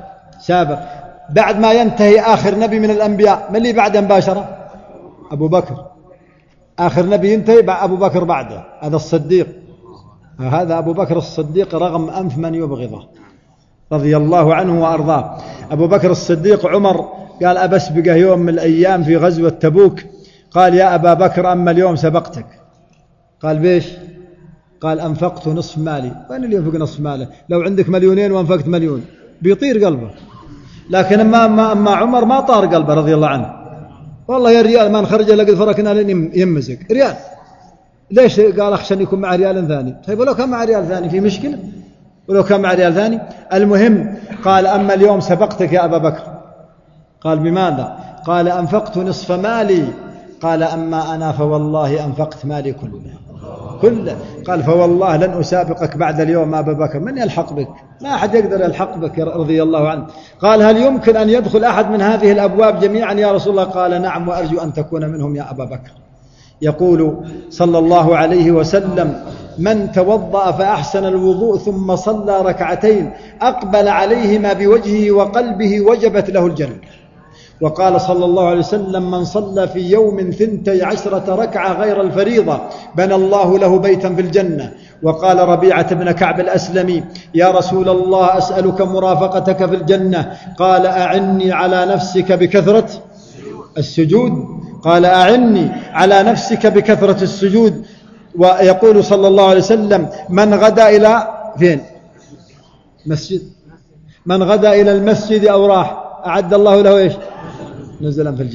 بعد ما ينتهي آخر نبي من الأنبياء. من اللي بعده مباشرة؟ أبو بكر، آخر نبي ينتهي أبو بكر بعده، هذا الصديق، هذا أبو بكر الصديق رغم أنف من يبغضه رضي الله عنه وأرضاه. أبو بكر الصديق عمر قال أبسبقه يوم من الأيام في غزوة تبوك، قال يا أبا بكر أما اليوم سبقتك. قال بيش؟ قال أنفقت نصف مالي. وين اللي ينفق نصف ماله؟ لو عندك 2,000,000 وأنفقت 1,000,000 بيطير قلبه، لكن أما عمر ما طار قلبه رضي الله عنه. والله يا ريال ما نخرج لقد فركنا لين يمزق ريال. ليش؟ قال أخشى أن يكون مع ريال ثاني. طيب ولو كان مع ريال ثاني في مشكلة، ولو كان مع ريال ثاني. المهم قال أما اليوم سبقتك يا أبا بكر. قال بماذا؟ قال أنفقت نصف مالي. قال أما أنا فوالله أنفقت مالي كله. قال فوالله لن أسابقك بعد اليوم أبا بكر، من يلحق بك؟ ما أحد يقدر يلحق بك رضي الله عنه. قال هل يمكن أن يدخل أحد من هذه الأبواب جميعا يا رسول الله؟ قال نعم وأرجو أن تكون منهم يا أبا بكر. يقول صلى الله عليه وسلم من توضأ فأحسن الوضوء ثم صلى ركعتين أقبل عليهما بوجهه وقلبه وجبت له الجنة. وقال صلى الله عليه وسلم من صلى في يوم 12 ركعة غير الفريضة بنى الله له بيتا في الجنة. وقال ربيعة بن كعب الأسلمي يا رسول الله أسألك مرافقتك في الجنة. قال أعني على نفسك بكثرة السجود. قال أعني على نفسك بكثرة السجود. ويقول صلى الله عليه وسلم من غدا إلى فين؟ مسجد. من غدا إلى المسجد أو راح أعد الله له إيش؟ نزلا في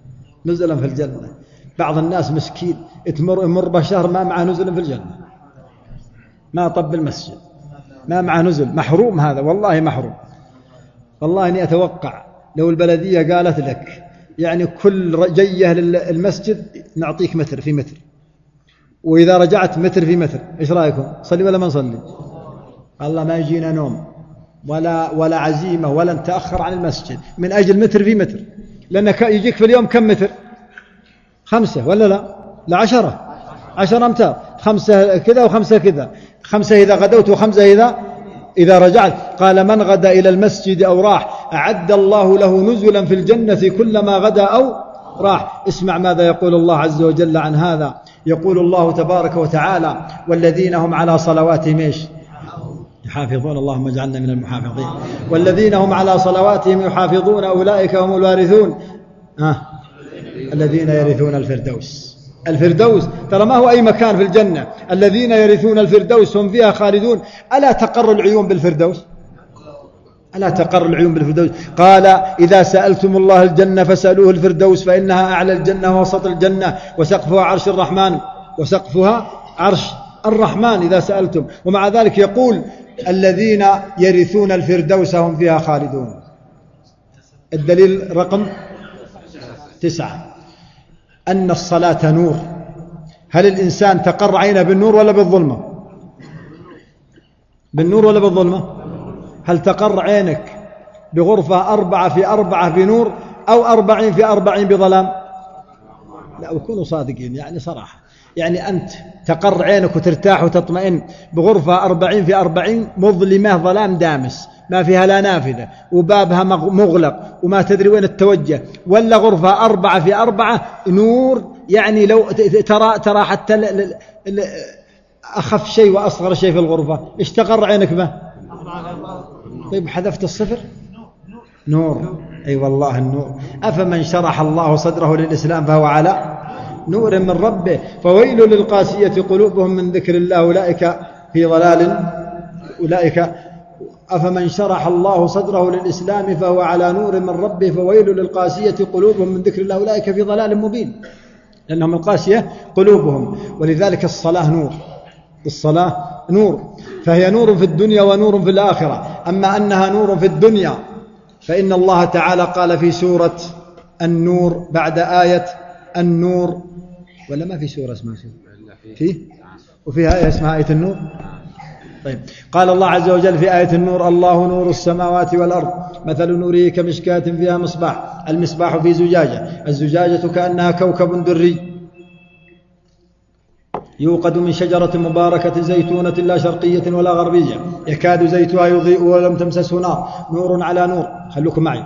الجنة. بعض الناس مسكين يمر بشهر ما معه نزل في الجنة، ما طب المسجد، ما معه نزل، محروم هذا، والله محروم. والله إني أتوقع لو البلدية قالت لك يعني كل جية للمسجد نعطيك متر في متر، وإذا رجعت متر في متر، إيش رأيكم؟ صلي ولا ما نصلي؟ الله ما يجينا نوم ولا عزيمة ولا نتأخر عن المسجد من أجل متر في متر. لأنك يجيك في اليوم كم متر؟ 5 ولا لا 10 أمتار، 5 كذا و5 كذا، 5 إذا غدوت و5 إذا رجعت قال من غدا إلى المسجد أو راح أعد الله له نزلا في الجنة كلما غدا أو راح. اسمع ماذا يقول الله عز وجل عن هذا. يقول الله تبارك وتعالى والذين هم على صلواتهم إيش يحافظون. اللهم اجعلنا من المحافظين. والذين هم على صلواتهم يحافظون أولئك هم الوارثون الذين يرثون الفردوس. الفردوس ترى ما هو أي مكان في الجنة. الذين يرثون الفردوس هم فيها خالدون. ألا تقر العيون بالفردوس؟ ألا تقر العيون بالفردوس؟ قال إذا سألتم الله الجنة فسألوه الفردوس فإنها أعلى الجنة ووسط الجنة وسقفها عرش الرحمن. وسقفها عرش الرحمن إذا سألتم. ومع ذلك يقول الذين يرثون الفردوس هم فيها خالدون. الدليل رقم 9 أن الصلاة نور. هل الإنسان تقر عينه بالنور ولا بالظلمة؟ بالنور ولا بالظلمة؟ هل تقر عينك بغرفة 4 في 4 بنور أو 40 في 40 بظلام؟ لا، وكونوا صادقين يعني صراحة. يعني أنت تقر عينك وترتاح وتطمئن بغرفة 40 في 40 مظلمة ظلام دامس ما فيها لا نافذة وبابها مغلق وما تدري وين التوجه، ولا غرفة 4 في 4 نور يعني لو ترى حتى أخف شيء وأصغر شيء في الغرفة. إيش تقر عينك به؟ طيب حذفت الصفر؟ نور. أي والله النور. أفمن شرح الله صدره للإسلام فهو على نور من ربه. فويل للقاسية قلوبهم من ذكر الله أولئك في ضلال. أولئك أفمن شرح الله صدره للإسلام فهو على نور من ربه فويل للقاسية قلوبهم من ذكر الله أولئك في ضلال مبين. لأنهم القاسية قلوبهم. ولذلك الصلاة نور. الصلاة نور، فهي نور في الدنيا ونور في الآخرة. أما أنها نور في الدنيا فإن الله تعالى قال في سورة النور بعد آية النور، ولا ما في سورة اسمها فيه وفيها آية اسمها آية النور. طيب قال الله عز وجل في آية النور الله نور السماوات والأرض مثل نوره كمشكاة فيها مصباح. المصباح في زجاجة، الزجاجة كأنها كوكب دري يوقد من شجرة مباركة زيتونة لا شرقية ولا غربية يكاد زيتها يضيء ولم تمسسه نار نور على نور. خلوكم معي.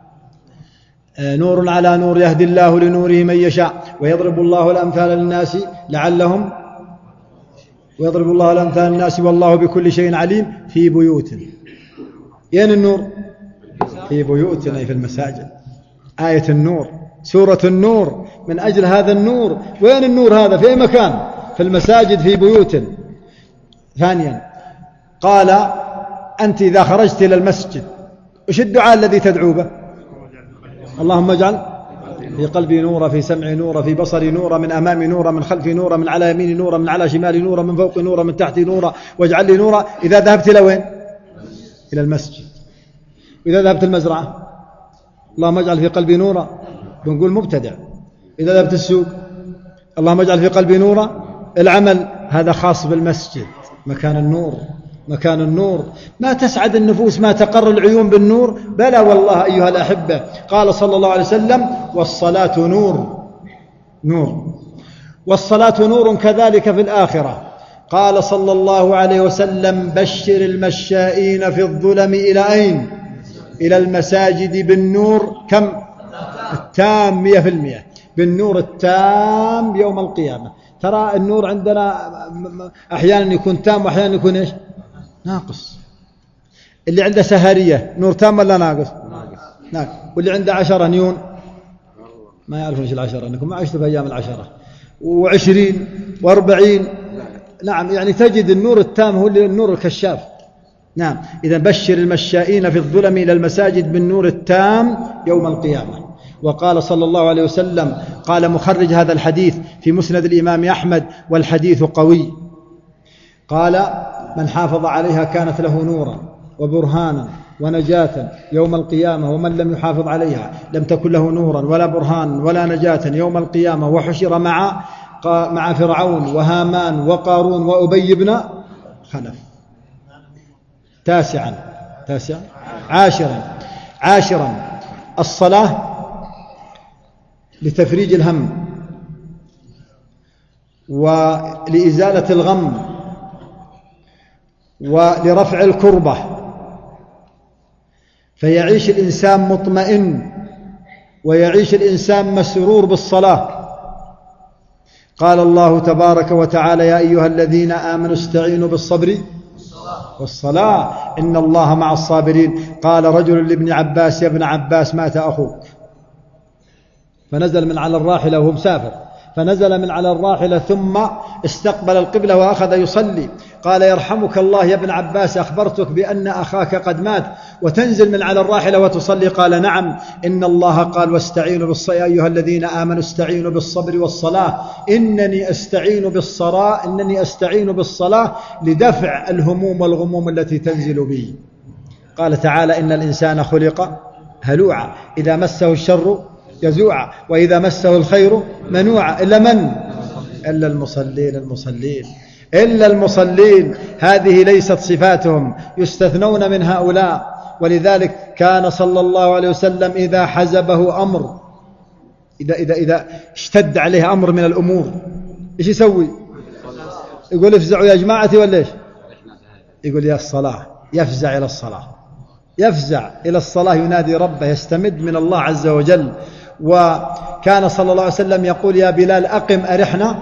نور على نور يهدي الله لنوره من يشاء ويضرب الله الأمثال للناس لعلهم ويضرب الله الأمثال للناس والله بكل شيء عليم. في بيوت. ين النور؟ في بيوتنا في المساجد. آية النور سورة النور من أجل هذا النور. وين النور هذا؟ في أي مكان؟ في المساجد في بيوت. ثانيا قال أنت إذا خرجت إلى المسجد وش الدعاء الذي تدعو به؟ اللهم اجعل في قلبي نورا في سمعي نورا في بصري نورا من أمامي نورا من خلفي نورا من على يميني نورا من على شمالي نورا من فوقي نورا من تحتي نورا واجعل لي نورا. إذا ذهبت إلى وين؟ إلى المسجد. إذا ذهبت المزرعة اللهم اجعل في قلبي نورا بنقول مبتدع. إذا ذهبت السوق اللهم اجعل في قلبي نورا. العمل هذا خاص بالمسجد مكان النور. مكان النور. ما تسعد النفوس ما تقر العيون بالنور؟ بلى والله أيها الأحبة. قال صلى الله عليه وسلم والصلاة نور. نور. والصلاة نور كذلك في الآخرة. قال صلى الله عليه وسلم بشر المشائين في الظلم إلى أين؟ إلى المساجد بالنور كم؟ التام 100%. بالنور التام يوم القيامة. ترى النور عندنا أحيانا يكون تام وأحيانا يكون إيش؟ ناقص. اللي عنده سهرية نور تام ولا ناقص؟ ناقص. واللي عنده 10 نيون ما يعرفون ايش 10 انكم ما عشتوا في ايام 10 و20 و40. نعم يعني تجد النور التام هو النور الكشاف. نعم. إذا بشر المشائين في الظلم إلى المساجد بالنور التام يوم القيامة. وقال صلى الله عليه وسلم قال مخرج هذا الحديث في مسند الإمام أحمد والحديث قوي قال من حافظ عليها كانت له نورا وبرهانا ونجاة يوم القيامة ومن لم يحافظ عليها لم تكن له نورا ولا برهان ولا نجاة يوم القيامة وحشر مع فرعون وهامان وقارون وأبي بن خلف. عاشرا الصلاة لتفريج الهم ولإزالة الغم ولرفع الكربة، فيعيش الإنسان مطمئن ويعيش الإنسان مسرور بالصلاة. قال الله تبارك وتعالى: يا أيها الذين آمنوا استعينوا بالصبر والصلاة إن الله مع الصابرين. قال رجل لابن عباس: يا ابن عباس مات أخوك. فنزل من على الراحلة وهو مسافر، فنزل من على الراحلة ثم استقبل القبلة وأخذ يصلي. قال: يرحمك الله يا ابن عباس، أخبرتك بأن أخاك قد مات وتنزل من على الراحلة وتصلي؟ قال: نعم، إن الله قال: واستعينوا بالصلاة يا أيها الذين آمنوا استعينوا بالصبر والصلاة إنني أستعين بالصلاة لدفع الهموم والغموم التي تنزل بي. قال تعالى: إن الإنسان خلق هلوعا إذا مسه الشر جزوعا وإذا مسه الخير منوعا إلا من؟ إلا المصلين. هذه ليست صفاتهم، يستثنون من هؤلاء. ولذلك كان صلى الله عليه وسلم إذا حزبه أمر، إذا اشتد عليه أمر من الأمور، إيش يسوي؟ يقول: افزعوا يا جماعتي ولا إيش؟ يقول: يا الصلاة. يفزع إلى الصلاة ينادي ربه، يستمد من الله عز وجل. وكان صلى الله عليه وسلم يقول: يا بلال أقم أرحنا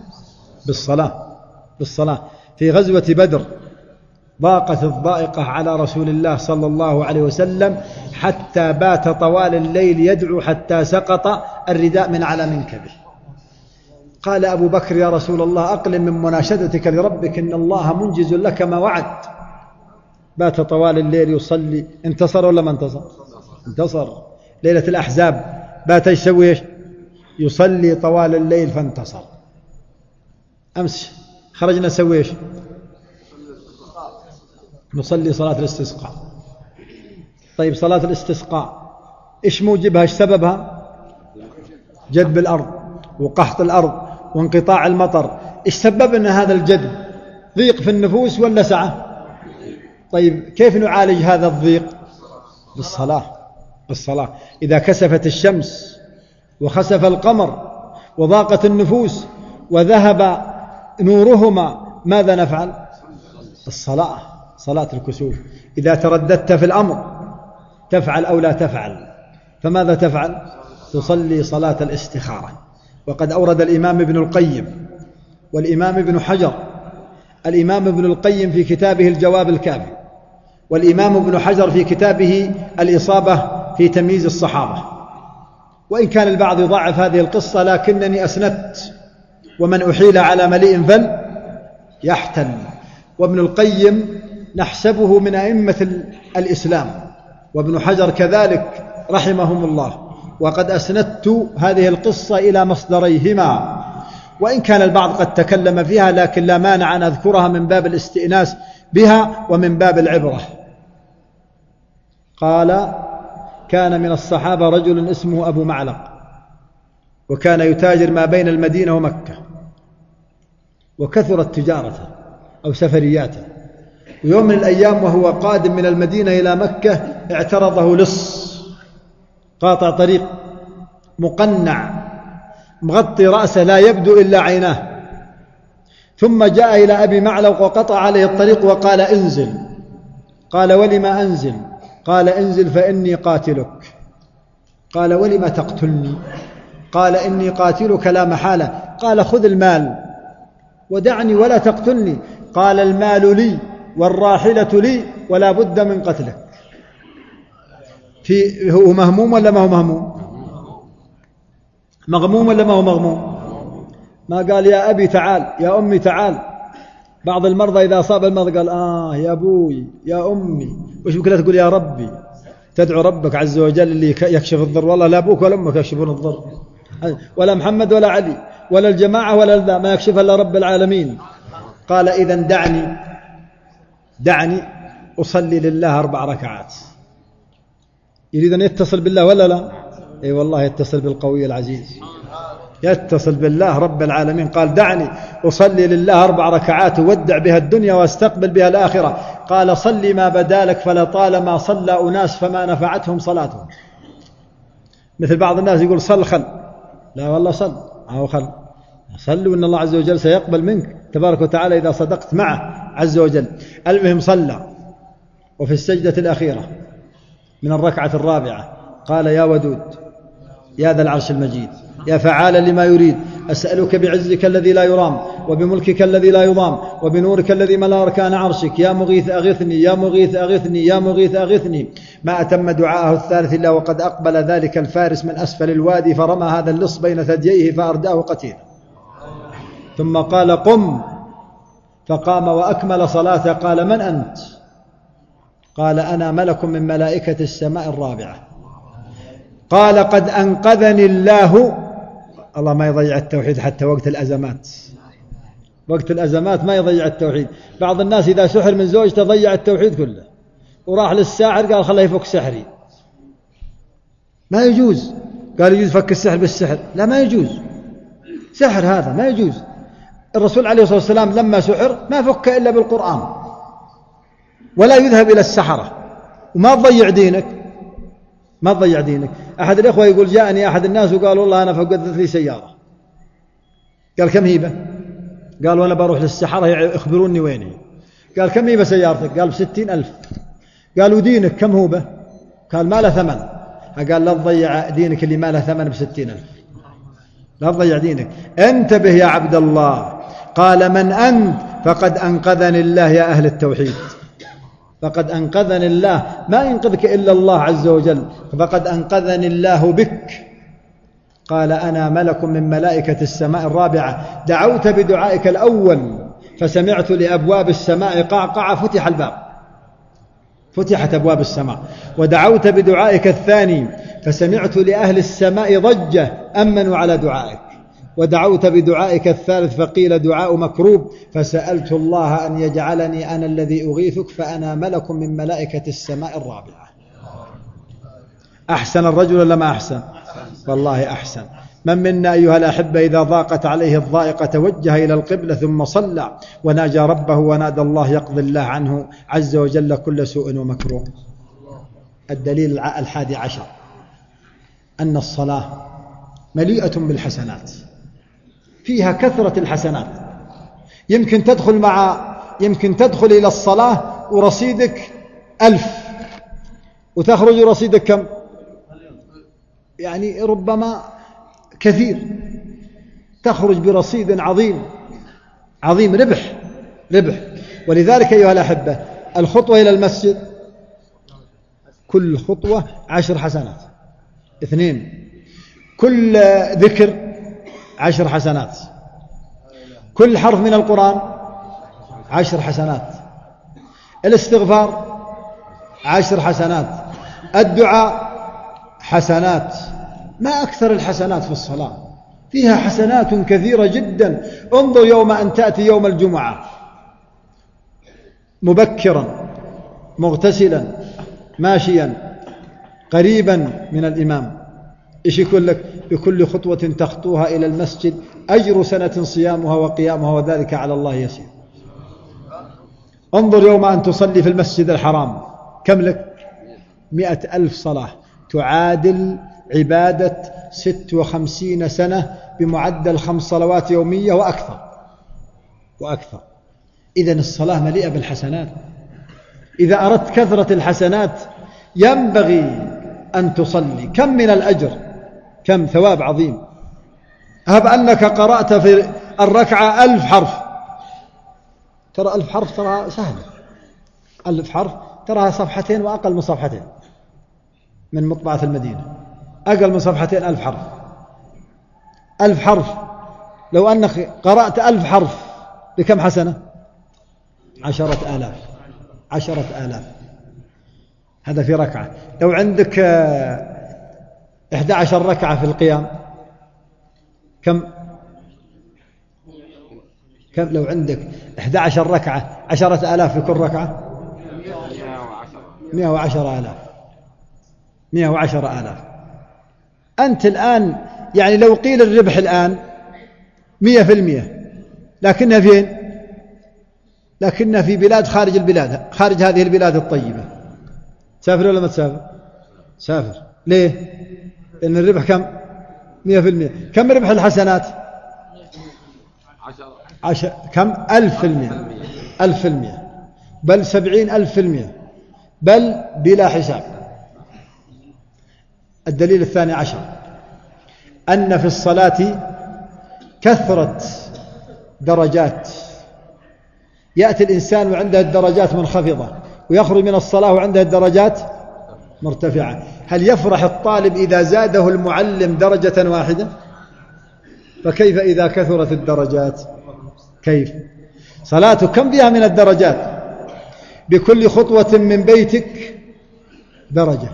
بالصلاة. في غزوة بدر ضاقت الضائقة على رسول الله صلى الله عليه وسلم حتى بات طوال الليل يدعو حتى سقط الرداء من على منكبه. قال أبو بكر: يا رسول الله أقلم من مناشدتك لربك، إن الله منجز لك ما وعد. بات طوال الليل يصلي. انتصر ولا ما انتصر؟ ليلة الأحزاب بات يسوي يصلي طوال الليل فانتصر. أمس خرجنا نسوي نصلي صلاة الاستسقاء. طيب صلاة الاستسقاء إيش موجبها؟ إيش سببها؟ جدب الأرض وقحط الأرض وانقطاع المطر. إيش سبب أن هذا الجدب؟ ضيق في النفوس ولا سعة؟ طيب كيف نعالج هذا الضيق؟ بالصلاة. إذا كسفت الشمس وخسف القمر وضاقت النفوس وذهب نورهما ماذا نفعل؟ صلاة الكسوف. إذا ترددت في الأمر تفعل أو لا تفعل، فماذا تفعل؟ تصلي صلاة الاستخارة. وقد أورد الإمام ابن القيم والإمام ابن حجر، الإمام ابن القيم في كتابه الجواب الكافي، والإمام ابن حجر في كتابه الإصابة في تمييز الصحابة. وإن كان البعض يضعف هذه القصة لكنني أسندت: ومن أحيل على مليء فليحتل. وابن القيم نحسبه من أئمة الإسلام، وابن حجر كذلك رحمهم الله. وقد أسندت هذه القصة إلى مصدريهما، وإن كان البعض قد تكلم فيها، لكن لا مانع أن أذكرها من باب الاستئناس بها ومن باب العبرة. قال: كان من الصحابة رجل اسمه أبو معلق، وكان يتاجر ما بين المدينة ومكة، وكثرت تجارته أو سفرياته. ويوم من الأيام وهو قادم من المدينة إلى مكة اعترضه لص قاطع طريق مقنع مغطي رأسه لا يبدو إلا عيناه، ثم جاء إلى أبي معلق وقطع عليه الطريق وقال: انزل. قال: ولما أنزل؟ قال: انزل فإني قاتلك. قال: ولما تقتلني؟ قال: إني قاتلك لا محالة. قال: خذ المال ودعني ولا تقتلني. قال: المال لي والراحلة لي ولا بد من قتلك. هو مهموم ولا ما هو مهموم؟ مغموم ولا ما هو مغموم؟ ما قال: يا أبي تعال، يا أمي تعال. بعض المرضى إذا أصاب المرض قال: يا أبوي يا أمي. وش بك لا تقول يا ربي؟ تدعو ربك عز وجل اللي يكشف الضر. والله لا أبوك ولا أمك يكشفون الضر، ولا محمد ولا علي ولا الجماعة ولا ذا، ما يكشف إلا رب العالمين. قال: إذن دعني أصلي لله 4 ركعات. يريد أن يتصل بالله ولا لا؟ أي والله يتصل بالقوي العزيز، يتصل بالله رب العالمين. قال: دعني أصلي لله 4 ركعات أودع بها الدنيا واستقبل بها الآخرة. قال: صلي ما بدالك، فلطالما صلى أناس فما نفعتهم صلاتهم. مثل بعض الناس يقول: صل خل. لا والله صل، صلوا إن الله عز وجل سيقبل منك تبارك وتعالى إذا صدقت معه عز وجل. المهم صلى، وفي السجدة الأخيرة من الركعة الرابعة قال: يا ودود يا ذا العرش المجيد يا فعالا لما يريد، أسألك بعزك الذي لا يرام وبملكك الذي لا يضام وبنورك الذي ملا أركان عرشك، يا مغيث أغثني يا مغيث أغثني يا مغيث أغثني. ما أتم دعاءه الثالث إلا وقد أقبل ذلك الفارس من أسفل الوادي فرمى هذا اللص بين ثدييه فأرداه قتيلا، ثم قال: قم، فقام وأكمل صلاته. قال: من أنت؟ قال: أنا ملك من ملائكة السماء الرابعة. قال: قد أنقذني الله. الله ما يضيع التوحيد حتى وقت الأزمات، وقت الأزمات ما يضيع التوحيد. بعض الناس إذا سحر من زوجته ضيع التوحيد كله، وراح للساحر قال: خليه يفك سحري. ما يجوز. قال: يجوز فك السحر بالسحر؟ لا، ما يجوز، سحر هذا ما يجوز. الرسول عليه الصلاة والسلام لما سحر ما فك إلا بالقرآن، ولا يذهب إلى السحرة. وما تضيع دينك، ما تضيع دينك. أحد الإخوة يقول: جاءني أحد الناس وقال: والله أنا فقدت لي سيارة. قال: كم هيبة؟ قال: وأنا بروح للسحرة يخبروني ويني. قال: كم هيبة سيارتك؟ قال: ب60,000. قالوا: دينك كم هو به؟ قال: ما له ثمن. قال: لا تضيع دينك اللي ما له ثمن ب60,000، لا تضيع دينك، انتبه يا عبد الله. قال: من أنت؟ فقد أنقذني الله يا أهل التوحيد، فقد أنقذني الله، ما ينقذك إلا الله عز وجل، فقد أنقذني الله بك. قال: أنا ملك من ملائكة السماء الرابعة، دعوت بدعائك الأول فسمعت لأبواب السماء قعقع فتح الباب، فتحت أبواب السماء، ودعوت بدعائك الثاني فسمعت لأهل السماء ضجة أمنوا على دعائك، ودعوت بدعائك الثالث فقيل دعاء مكروب، فسألت الله أن يجعلني أنا الذي أغيثك، فأنا ملك من ملائكة السماء الرابعة. أحسن الرجل ولا ما أحسن؟ والله أحسن. من منا أيها الأحبة إذا ضاقت عليه الضائقة توجه إلى القبلة ثم صلى وناجى ربه ونادى الله يقضي الله عنه عز وجل كل سوء ومكروه. الدليل 11 أن الصلاة مليئة بالحسنات، فيها كثرة الحسنات. يمكن تدخل إلى الصلاة ورصيدك 1000 وتخرج رصيدك كم؟ يعني ربما كثير، تخرج برصيد عظيم عظيم، ربح. ولذلك أيها الأحبة الخطوة إلى المسجد كل خطوة 10 حسنات. 2 كل ذكر 10 حسنات. كل حرف من القرآن 10 حسنات. الاستغفار 10 حسنات. الدعاء حسنات. ما أكثر الحسنات في الصلاة، فيها حسنات كثيرة جدا. انظر يوم أن تأتي يوم الجمعة مبكرا مغتسلا ماشيا قريبا من الإمام، إيش يقول لك؟ بكل خطوة تخطوها إلى المسجد أجر سنة صيامها وقيامها وذلك على الله يسير. انظر يوم أن تصلي في المسجد الحرام كم لك؟ 100,000 صلاة، تعادل عبادة 56 سنة بمعدل 5 صلوات يومية وأكثر. إذن الصلاة مليئة بالحسنات. إذا أردت كثرة الحسنات ينبغي أن تصلي. كم من الأجر، كم ثواب عظيم. هب أنك قرأت في الركعة 1000 حرف، ترى 1000 حرف ترى سهل. 1000 حرف تراها صفحتين وأقل من صفحتين من مطبعة المدينة، أقل من صفحتين 1000 حرف. 1000 حرف لو أنك قرأت 1000 حرف بكم حسنة؟ 10,000. 10,000 هذا في ركعة. لو عندك 11 ركعة في القيام كم؟ لو عندك 11 ركعة 10,000 في كل ركعة 110,000. 110,000. أنت الآن يعني لو قيل الربح الآن 100%، لكنها فين؟ لكنها في بلاد خارج البلاد، خارج هذه البلاد الطيبة. تسافر ولا ما تسافر؟ سافر. ليه؟ لأن الربح كم؟ 100%. كم ربح الحسنات؟ كم؟ 1000%. 1,000%، بل 70,000%، بل بلا حساب. الدليل الثاني عشر أن في الصلاة كثرة درجات، يأتي الإنسان وعنده الدرجات منخفضة، ويخرج من الصلاة وعنده الدرجات مرتفعة. هل يفرح الطالب إذا زاده المعلم درجة واحدة؟ فكيف إذا كثرت الدرجات؟ كيف؟ صلاته كم فيها من الدرجات؟ بكل خطوة من بيتك درجة،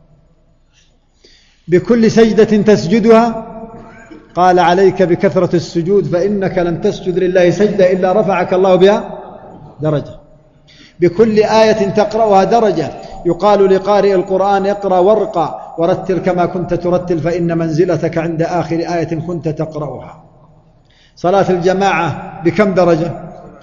بكل سجدة تسجدها قال عليك بكثرة السجود فإنك لم تسجد لله سجدة إلا رفعك الله بها درجة، بكل آية تقرأها درجة، يقال لقارئ القرآن اقرأ وارقى ورتل كما كنت ترتل فإن منزلتك عند آخر آية كنت تقرأها. صلاة الجماعة بكم درجة؟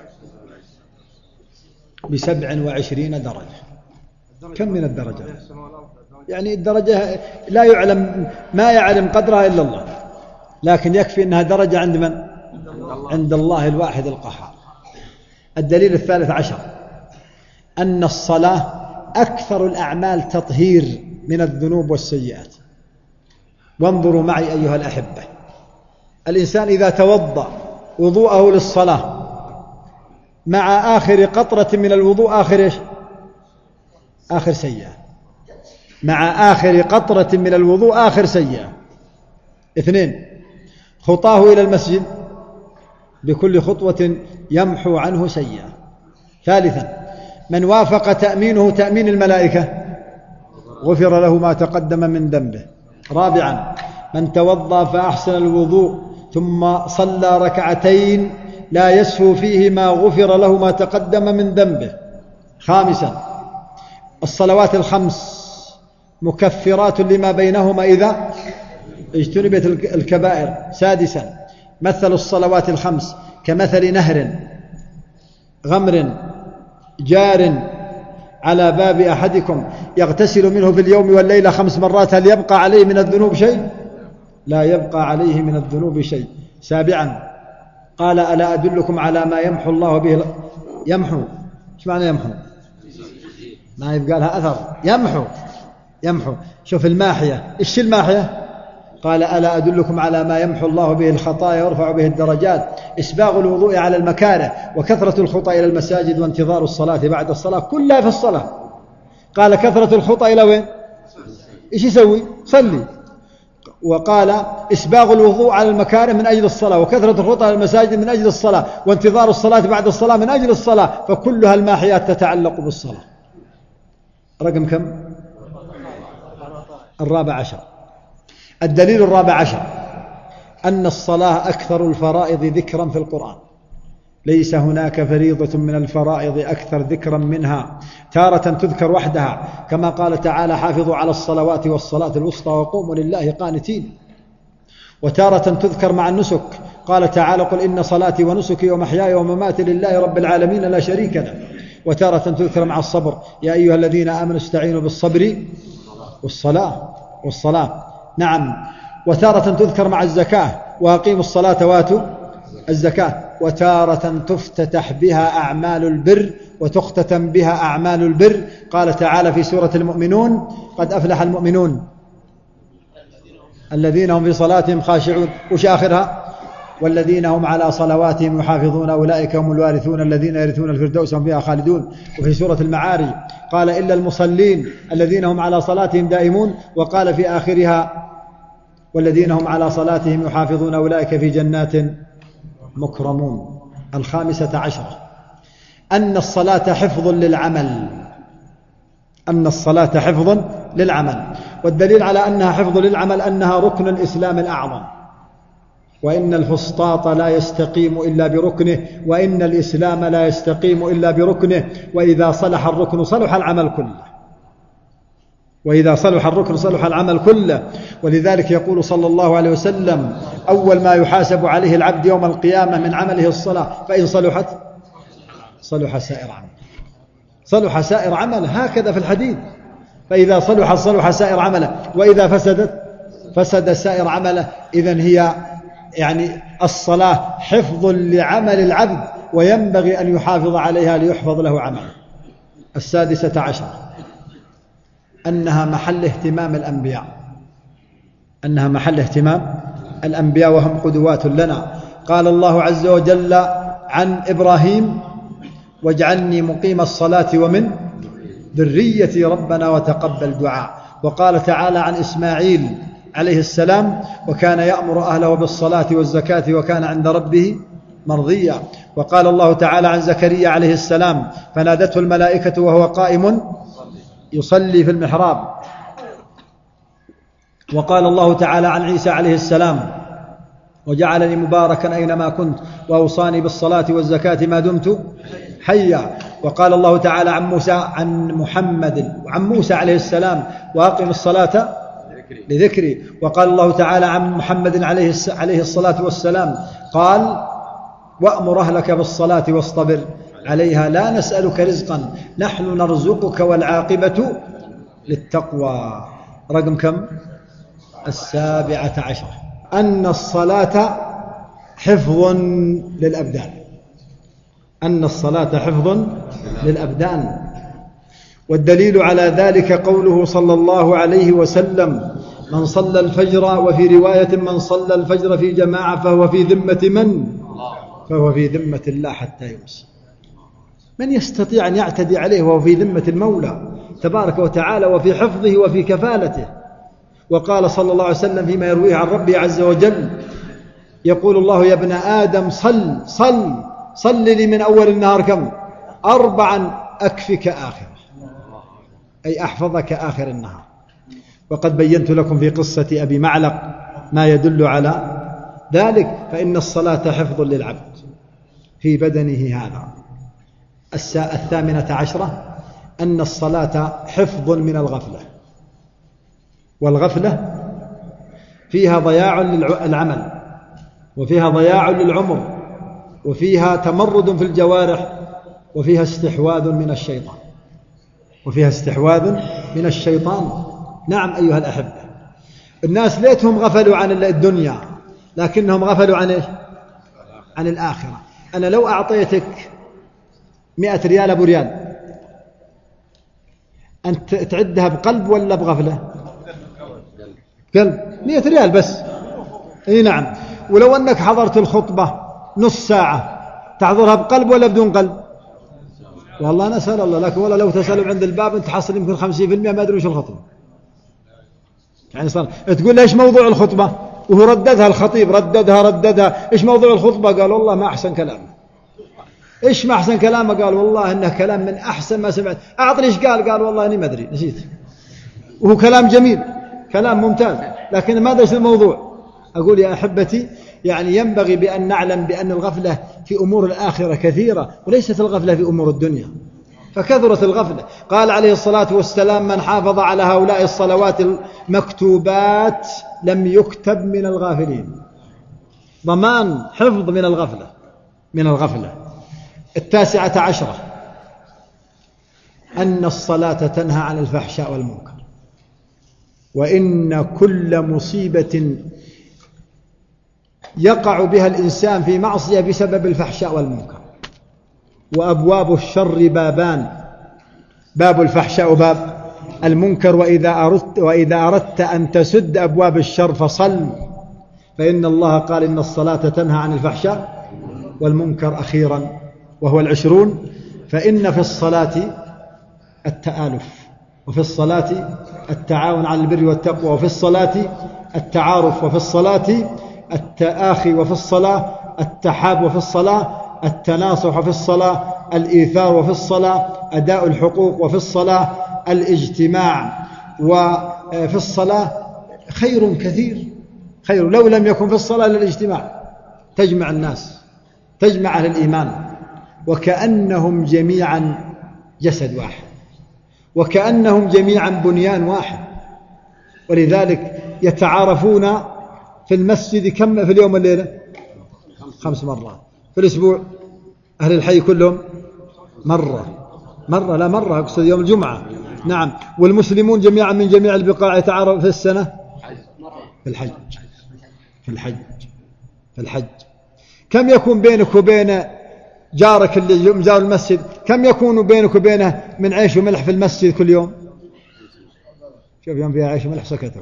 ب27 درجة. كم من الدرجات؟ يعني الدرجة لا يعلم، ما يعلم قدرها إلا الله، لكن يكفي أنها درجة عند من؟ عند الله الواحد القهار. الدليل الثالث عشر أن الصلاة أكثر الأعمال تطهير من الذنوب والسيئات. وانظروا معي أيها الأحبة، الإنسان إذا توضأ وضوءه للصلاة مع آخر قطرة من الوضوء آخر سيئة، مع آخر قطرة من الوضوء آخر سيئة. 2 خطاه إلى المسجد بكل خطوة يمحو عنه سيئة. 3 من وافق تأمينه تأمين الملائكة غفر له ما تقدم من ذنبه. 4 من توضأ فأحسن الوضوء ثم صلى ركعتين لا يسهو فيهما غفر له ما تقدم من ذنبه. 5 الصلوات الخمس مكفرات لما بينهما إذا اجتنبت الكبائر. 6 مثل الصلوات الخمس كمثل نهر غمر جار على باب أحدكم يغتسل منه في اليوم والليلة 5 مرات هل يبقى عليه من الذنوب شيء؟ لا يبقى عليه من الذنوب شيء. 7 قال ألا أدلكم على ما يمحو الله به يمحو. ايش معنى يمحو؟ ما يبقى لها أثر. يمحو. شوف الماحية، ايش الماحية؟ قال ألا أدلكم على ما يمحو الله به الخطايا ويرفع به الدرجات. إسباغ الوضوء على المكاره وكثرة الخطى إلى المساجد وانتظار الصلاة بعد الصلاة كلها في الصلاة. قال كثرة الخطى إلى وين؟ إيش يسوي؟ صلي. وقال إسباغ الوضوء على المكاره من أجل الصلاة وكثرة الخطى إلى المساجد من أجل الصلاة وانتظار الصلاة بعد الصلاة من أجل الصلاة، فكلها الماحيات تتعلق بالصلاة. رقم كم؟ 14. الدليل 14 أن الصلاة أكثر الفرائض ذكرا في القرآن. ليس هناك فريضة من الفرائض أكثر ذكرا منها، تارة تذكر وحدها كما قال تعالى حافظوا على الصلوات والصلاة الوسطى وقوموا لله قانتين، وتارة تذكر مع النسك قال تعالى قل إن صلاتي ونسكي ومحياي ومماتي لله رب العالمين لا شريك له، وتارة تذكر مع الصبر يا أيها الذين آمنوا استعينوا بالصبر والصلاة. نعم. وتارة تذكر مع الزكاة وأقيموا الصلاة واتوا الزكاة. وتارة تفتتح بها أعمال البر وتختتم بها أعمال البر. قال تعالى في سورة المؤمنون قد أفلح المؤمنون الذين هم في صلاتهم خاشعون. وش آخرها؟ والذين هم على صلواتهم يحافظون أولئك هم الوارثون الذين يرثون الفردوس هم فيها خالدون. وفي سورة المعارج قال إلا المصلين الذين هم على صلاتهم دائمون. وقال في آخرها والذين هم على صلاتهم يحافظون أولئك في جنات مكرمون. 15 أن الصلاة حفظ للعمل. والدليل على أنها حفظ للعمل أنها ركن الإسلام الأعظم، وإن الفسطاط لا يستقيم إلا بركنه، وإن الإسلام لا يستقيم إلا بركنه، وإذا صلح الركن صلح العمل كله. ولذلك يقول صلى الله عليه وسلم أول ما يحاسب عليه العبد يوم القيامة من عمله الصلاة، فإن صلحت صلح سائر عمله. هكذا في الحديث، فإذا صلح سائر عمله، وإذا فسد سائر عمله. إذن هي يعني الصلاة حفظ لعمل العبد وينبغي أن يحافظ عليها ليحفظ له عمله. 16 أنها محل اهتمام الأنبياء، أنها محل اهتمام الأنبياء وهم قدوات لنا. قال الله عز وجل عن إبراهيم: واجعلني مقيم الصلاة ومن ذريتي ربنا وتقبل دعاء. وقال تعالى عن إسماعيل عليه السلام: وكان يأمر أهله بالصلاة والزكاة وكان عند ربه مرضيا. وقال الله تعالى عن زكريا عليه السلام: فنادته الملائكة وهو قائم يصلي في المحراب. وقال الله تعالى عن عيسى عليه السلام: وجعلني مباركا أينما كنت وأوصاني بالصلاة والزكاة ما دمت حيا. وقال الله تعالى عن موسى عن محمد وعن موسى عليه السلام: وأقم الصلاة لذكري. وقال الله تعالى عن محمد عليه الصلاة والسلام قال: وأمر أهلك بالصلاة واصطبر عليها لا نسألك رزقا نحن نرزقك والعاقبة للتقوى. رقم كم؟ 17 أن الصلاة حفظ للأبدان، أن الصلاة حفظ للأبدان. والدليل على ذلك قوله صلى الله عليه وسلم: من صلى الفجر، وفي رواية: من صلى الفجر في جماعة فهو في ذمة من؟ فهو في ذمة الله حتى يمسي. من يستطيع أن يعتدي عليه وهو في ذمة المولى تبارك وتعالى وفي حفظه وفي كفالته. وقال صلى الله عليه وسلم فيما يرويه عن ربه عز وجل: يقول الله: يا ابن آدم صل لي من أول النهار كم؟ 4 أكفك آخره، أي أحفظك آخر النهار. وقد بينت لكم في قصة أبي معلق ما يدل على ذلك. فإن الصلاة حفظ للعبد في بدنه هذا. 18 أن الصلاة حفظ من الغفلة، والغفلة فيها ضياع للعمل، وفيها ضياع للعمر، وفيها تمرد في الجوارح، وفيها استحواذ من الشيطان، وفيها استحواذ من الشيطان. نعم أيها الأحبة، الناس ليتهم غفلوا عن الدنيا لكنهم غفلوا عن إيش؟ عن الآخرة. أنا لو أعطيتك 100 ريال أبو ريال، أنت تعدها بقلب ولا بغفلة؟ قلب. 100 ريال بس. اي نعم. ولو أنك حضرت الخطبة نص ساعة، تحضرها بقلب ولا بدون قلب؟ والله نسأل الله. لكن والله لو تسألوا عند الباب أنت حصل يمكن 50% ما أدري وش الخطبة. يعني صار تقول إيش موضوع الخطبة، وهو رددها الخطيب، رددها إيش موضوع الخطبة؟ قال والله ما أحسن كلام. إيش ما أحسن كلامه؟ قال والله إنه كلام من أحسن ما سمعت. أعطني إيش قال؟ قال والله أني ما أدري نسيت. وهو كلام جميل، كلام ممتاز، لكن ما أدري الموضوع. أقول يا أحبتي، يعني ينبغي بأن نعلم بأن الغفلة في أمور الآخرة كثيرة، وليست الغفلة في أمور الدنيا، فكثرت الغفلة. قال عليه الصلاة والسلام: من حافظ على هؤلاء الصلوات المكتوبات لم يكتب من الغافلين. ضمان حفظ من الغفلة. 19 أن الصلاة تنهى عن الفحشاء والمنكر، وإن كل مصيبة يقع بها الإنسان في معصية بسبب الفحشاء والمنكر. وأبواب الشر بابان: باب الفحشاء وباب المنكر. وإذا أردت أن تسد أبواب الشر فصل، فإن الله قال: إن الصلاة تنهى عن الفحشاء والمنكر. أخيرا وهو 20: فإن في الصلاة التآلف، وفي الصلاة التعاون على البر والتقوى، وفي الصلاة التعارف، وفي الصلاة التآخي، وفي الصلاة التحاب، وفي الصلاة التناصح، وفي الصلاة الإيثار، وفي الصلاة أداء الحقوق، وفي الصلاة الاجتماع، وفي الصلاة خير كثير. خير لو لم يكن في الصلاة للاجتماع، تجمع الناس، تجمع أهل الإيمان، وكأنهم جميعا جسد واحد، وكأنهم جميعا بنيان واحد. ولذلك يتعارفون في المسجد كم في اليوم والليلة؟ 5 مرات. في الأسبوع أهل الحي كلهم مرة، لا مرة أقصد يوم الجمعة. نعم. والمسلمون جميعا من جميع البقاع يتعارف في السنة في الحج. كم يكون بينك وبين جارك اللي مزار المسجد كم يكون بينك وبينه من عيش وملح في المسجد كل يوم؟ شوف يوم فيها عيش وملح سكتوا.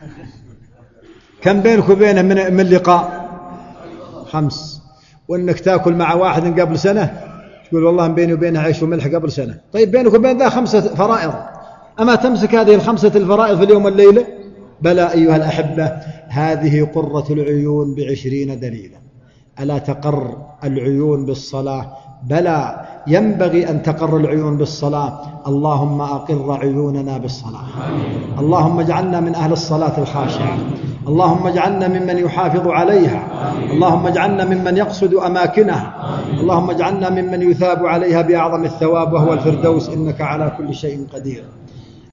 كم بينك وبينه من لقاء؟ 5. وانك تاكل مع واحد قبل سنة تقول والله بيني وبينه عيش وملح قبل سنة. طيب بينك وبين ذا 5 فرائض، أما تمسك هذه 5 الفرائض في اليوم والليلة؟ بلى أيها الأحبة، هذه قرة العيون ب20 دليلا. ألا تقر العيون بالصلاة؟ بلى، ينبغي أن تقر العيون بالصلاة. اللهم أقر عيوننا بالصلاة. اللهم اجعلنا من أهل الصلاة الخاشعة. اللهم اجعلنا ممن يحافظ عليها. اللهم اجعلنا ممن يقصد أماكنها. اللهم اجعلنا ممن يثاب عليها بأعظم الثواب وهو الفردوس، إنك على كل شيء قدير.